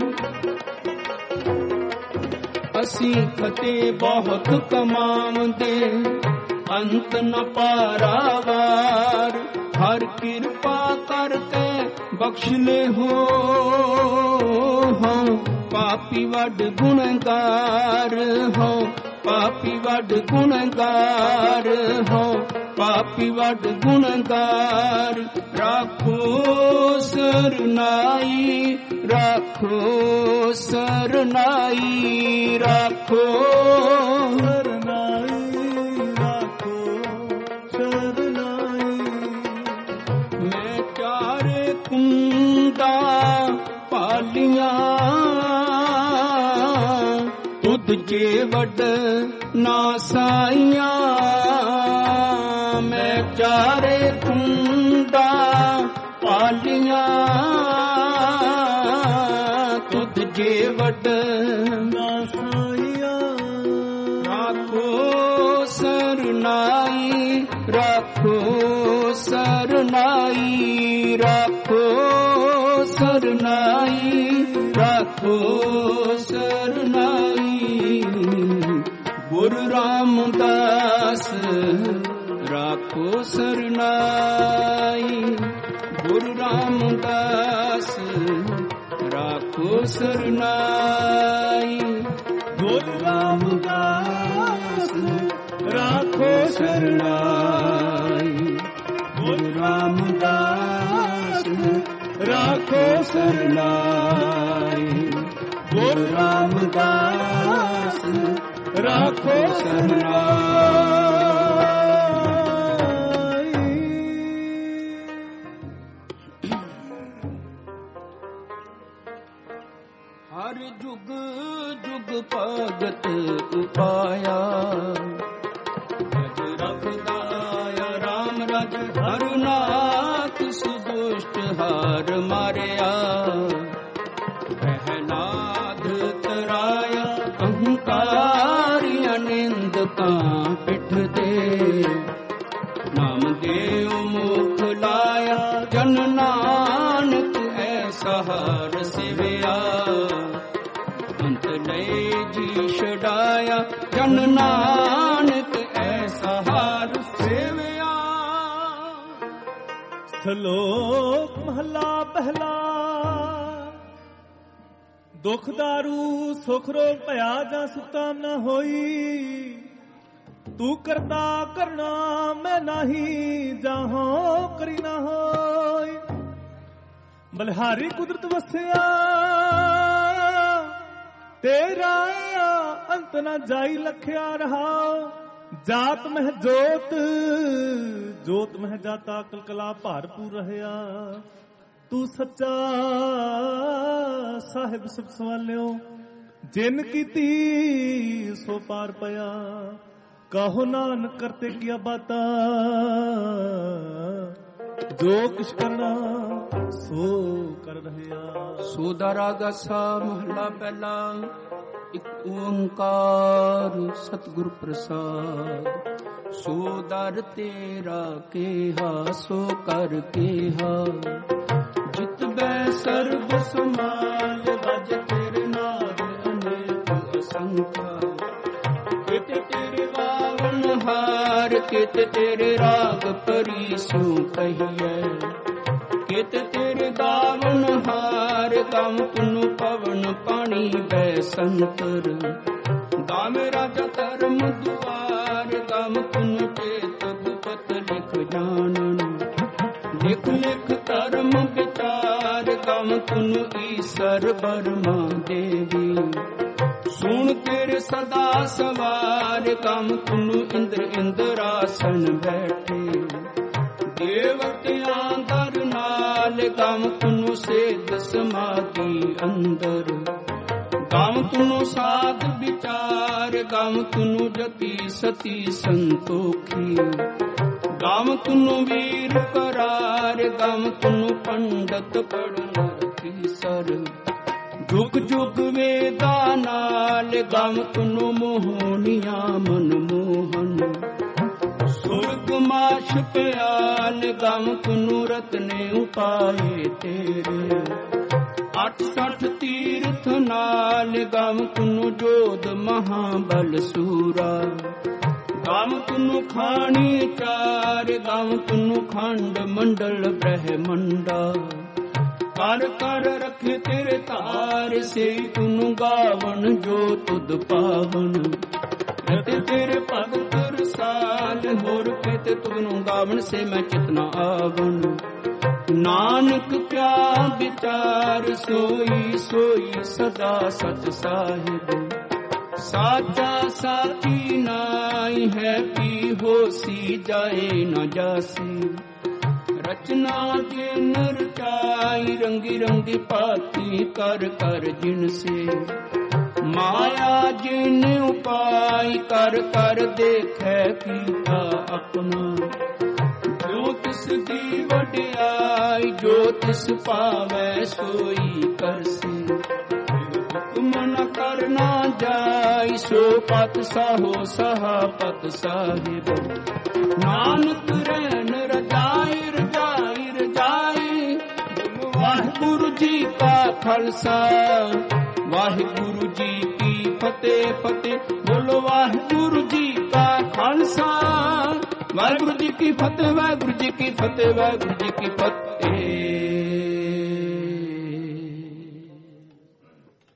असी खते बहुत कमावंदे अंत न पारावार हर कृपा करके बख्श ले हो हाँ पापी वड गुणगार हो पापी वड गुणगार हो पापी वड गुणगार राखो सरनाई राखो सरनाई राखो सरनाई राखो शरणाई मैं चारे कुंदा पालियां तुद जे वड नासाइयां मैं चारे कुंदा पालियां तुद जे वड नासाइयां राखो सरनाई राखो सरनाई राखो सरनाई राखो सरनाई गुरु रामदास राखो सरनाई गुरु रामदास राखो सरनाई गुरु रामदास राखो सरनाई गुरु रामदास राखो सरनाई गुरु रामदास राखो सरनाई ਮਾਰ ਮਾਰਿਆ। ਪ੍ਰਹਿਲਾਦ ਤਰਾਇਆ ਅਹੰਕਾਰੀਆਂ ਨਿੰਦਕਾਂ ਪਿੱਠ ਦੇ। ਨਾਮ ਦੇਉ ਮੁਖ ਲਾਇਆ ਜਨ ਨਾਨਕ ਐਸਾ ਹਾਰ ਸਿਵਿਆ। ਅੰਤ ਲਏ ਜੀ ਛਡਾਇਆ ਜਨ ਨਾਨਕ ਐਸਾ ਹਾਰ ਸਿਵਿਆ। ਸ਼ਲੋਕ ਮਹਲਾ ਪਹਿਲਾ। ਦੁਖ ਦਾਰੂ ਸੁਖ ਰੋਗ ਭਇਆ ਜਾਂ ਸੁਤਾ ਨਾ ਹੋਈ। ਤੂੰ ਕਰਤਾ ਕਰਨਾ ਮੈਂ ਨਹੀਂ ਜਾਹੋ ਕਰੀ ਨਾ ਹੋਈ। ਬਲਿਹਾਰੀ ਕੁਦਰਤ ਵਸਿਆ ਤੇਰਾ ਅੰਤ ਨਾ ਜਾਈ ਲਖਿਆ ਰਹਾ। ਜਾਤ ਮਹਿ ਜੋਤ ਜੋਤ ਮਹਿ ਜਾਤਾ ਕਲਕਲਾ ਭਾਰਪੂਰ ਰਹਿਆ। ਤੂੰ ਸੱਚਾ ਸਾਹਿਬ ਸਭ ਸਵਾਲਿਓ ਜਿਨ ਕੀਤੀ ਸੋ ਪਾਰ ਪਿਆ। ਕਹੋ ਨਾਨਕ ਕਰਤੇ ਕੀਆ ਬਾਤਾਂ ਜੋ ਕਿਛ ਕਰਨਾ ਸੋ ਕਰ ਰਹਿਆ। ਸੋਦਾ ਰਾਗਾ ਸਾ ਮਹਲਾ ਪਹਿਲਾ। ਇਕ ਓੰਕਾਰ ਸਤਿਗੁਰ ਪ੍ਰਸਾਦ। ਸੋ ਦਰ ਤੇਰਾ ਕੇਹਾ ਸੋ ਕਰ ਕੇਹਾ। ਜਿਤ ਬੈ ਸਰਬ ਸਮਾਲ ਵਜ ਤੇਰੇ ਨਾਦ ਅਨੇਕ ਅਸੰਖਾ। ਕਿਤ ਤੇਰੇ ਵਾਵਨ ਹਾਰ ਕਿਤ ਤੇਰੇ ਰਾਗ ਪਰੀਸੂ ਕਹੀਐ। ਕਿਤ ਤੇਰੇ ਗਾਵਨ ਹਾਰ ਗਮ ਪੁਨ ਪਵਨ ਪਾਣੀ ਬੈ ਸੰਤਰ। ਗਮ ਰਾਜਾ ਧਰਮ ਦੁਆਰ ਗਮ ਪੁਨ ਚੇਤ ਗੁਪਤ ਲਿਖ ਜਾਣਨ। ਲਿਖ ਲਿਖ ਧਰਮ ਵਿਚਾਰ ਗਮ ਪੁਨ ਈਸਰ ਬਰਮਾ ਦੇਵੀ। ਸੁਣ ਤੇਰੇ ਸਦਾ ਸਵਾਰ ਗਮ ਪੁਨ ਇੰਦਰ ਇੰਦਰਾਸਨ ਬੈਠੇ। ਦੇਵਤਿਆਂ ਦਰ ਨਾਲ ਗਮ ਪੁਨ ਸੇਧ ਸਮਾਧੀ ਅੰਦਰ। ਗਮ ਤੁਨੋ ਸਾਧ ਵਿਚਾਰ ਗਮ ਤੁਨੋ ਜਤੀ ਸਤੀ ਸੰਤੋਖੀ। ਗਮ ਤੁਨੋ ਵੀਰ ਕਰਾਰ ਗਮ ਤੁਨੋ ਪੰਡਤ ਪੜਨ ਰਖੀਸਰ। ਜੁਗ ਜੁਗ ਵੇਦਾ ਨਾਲ ਗਮ ਤੁਨੋ ਮੋਹਨੀਆਂ ਮਨ ਮੋਹਨ। ਸੁਰਗ ਮਾਸ਼ ਪਿਆਲ ਗਮ ਤੁਨੋ ਰਤਨੇ ਉਪਾਏ ਤੇਰੇ। ਅੱਠ ਸੱਠ ਤੀਰਥ ਨਾਲ ਗਮ ਤੁਨੋ ਜੋਧ ਮਹਾਬਲ ਸੂਰਾ। ਗਮ ਤੁਨੋ ਖਾਣੀ ਚਾਰ ਗਮ ਤੁਨੋ ਖੰਡ ਮੰਡਲ ਬ੍ਰਹਮੰਡਾ। ਕਰ ਕਰ ਰਖੇ ਤੇਰੇ ਧਾਰ ਸੇ ਤੁਨੋ ਗਾਵਨ ਜੋ ਤੁਧ ਪਾਵਨ। ਰਤੇ ਤੇਰੇ ਭਗਤ ਰਸਾਲ ਹੋਰ ਕਿਤੇ ਤੁਮਨੂੰ ਗਾਵਨ ਸੇ ਮੈਂ ਚਿਤਨਾ ਆਵਨ। ਨਾਨਕ ਕਿਆ ਵਿਚਾਰ ਸੋਈ ਸੋਈ ਸਦਾ ਸਚ ਸਾਹਿਬ। ਸਾਚਾ ਸਾਚੀ ਨਾਈ ਹੈ ਪੀ ਹੋਸੀ ਜਾਏ ਨਾ ਜਾਸੀ। ਰਚਨਾ ਜਿਨ ਰਚਾਈ ਰੰਗੀ ਰੰਗੀ ਭਾਤੀ ਕਰ ਕਰ ਜਿਨ ਸੇ। ਮਾਇਆ ਜਿਨ ਉਪਾਈ ਕਰ ਕਰ ਦੇਖੈ ਕੀਤਾ ਆਪਣਾ। ਜੋ ਤਿਸ ਦੀ ਵਡਿਆਈ ਜੋ ਤਿਸ ਪਾਵੈ ਸੋਈ ਕਰਸੀ। ਹੁਕਮ ਨ ਕਰਨਾ ਜਾਈ ਸੋ ਪਤ ਸਾਹੋ ਸਹਾ ਪਤ ਸਾਹਿਬ। ਨਾਨਕ ਰਹਿਣ ਰਜਾਈ ਰਜਾਈ ਰਜਾਈ। ਵਾਹਿਗੁਰੂ ਜੀ ਕਾ ਖਾਲਸਾ ਵਾਹਿਗੁਰੂ ਜੀ ਕੀ ਫਤਿਹ ਫਤਿਹ। ਬੋਲੋ ਵਾਹਿਗੁਰੂ ਜੀ ਕਾ ਖਾਲਸਾ ਵਾਹਿਗੁਰੂ ਜੀ ਕੀ ਫਤਿਹ ਵਾਹਿਗੁਰੂ ਜੀ ਕੀ ਫਤਿਹ ਵਾਹਿਗੁਰੂ ਜੀ ਕੀ ਫਤਿਹ।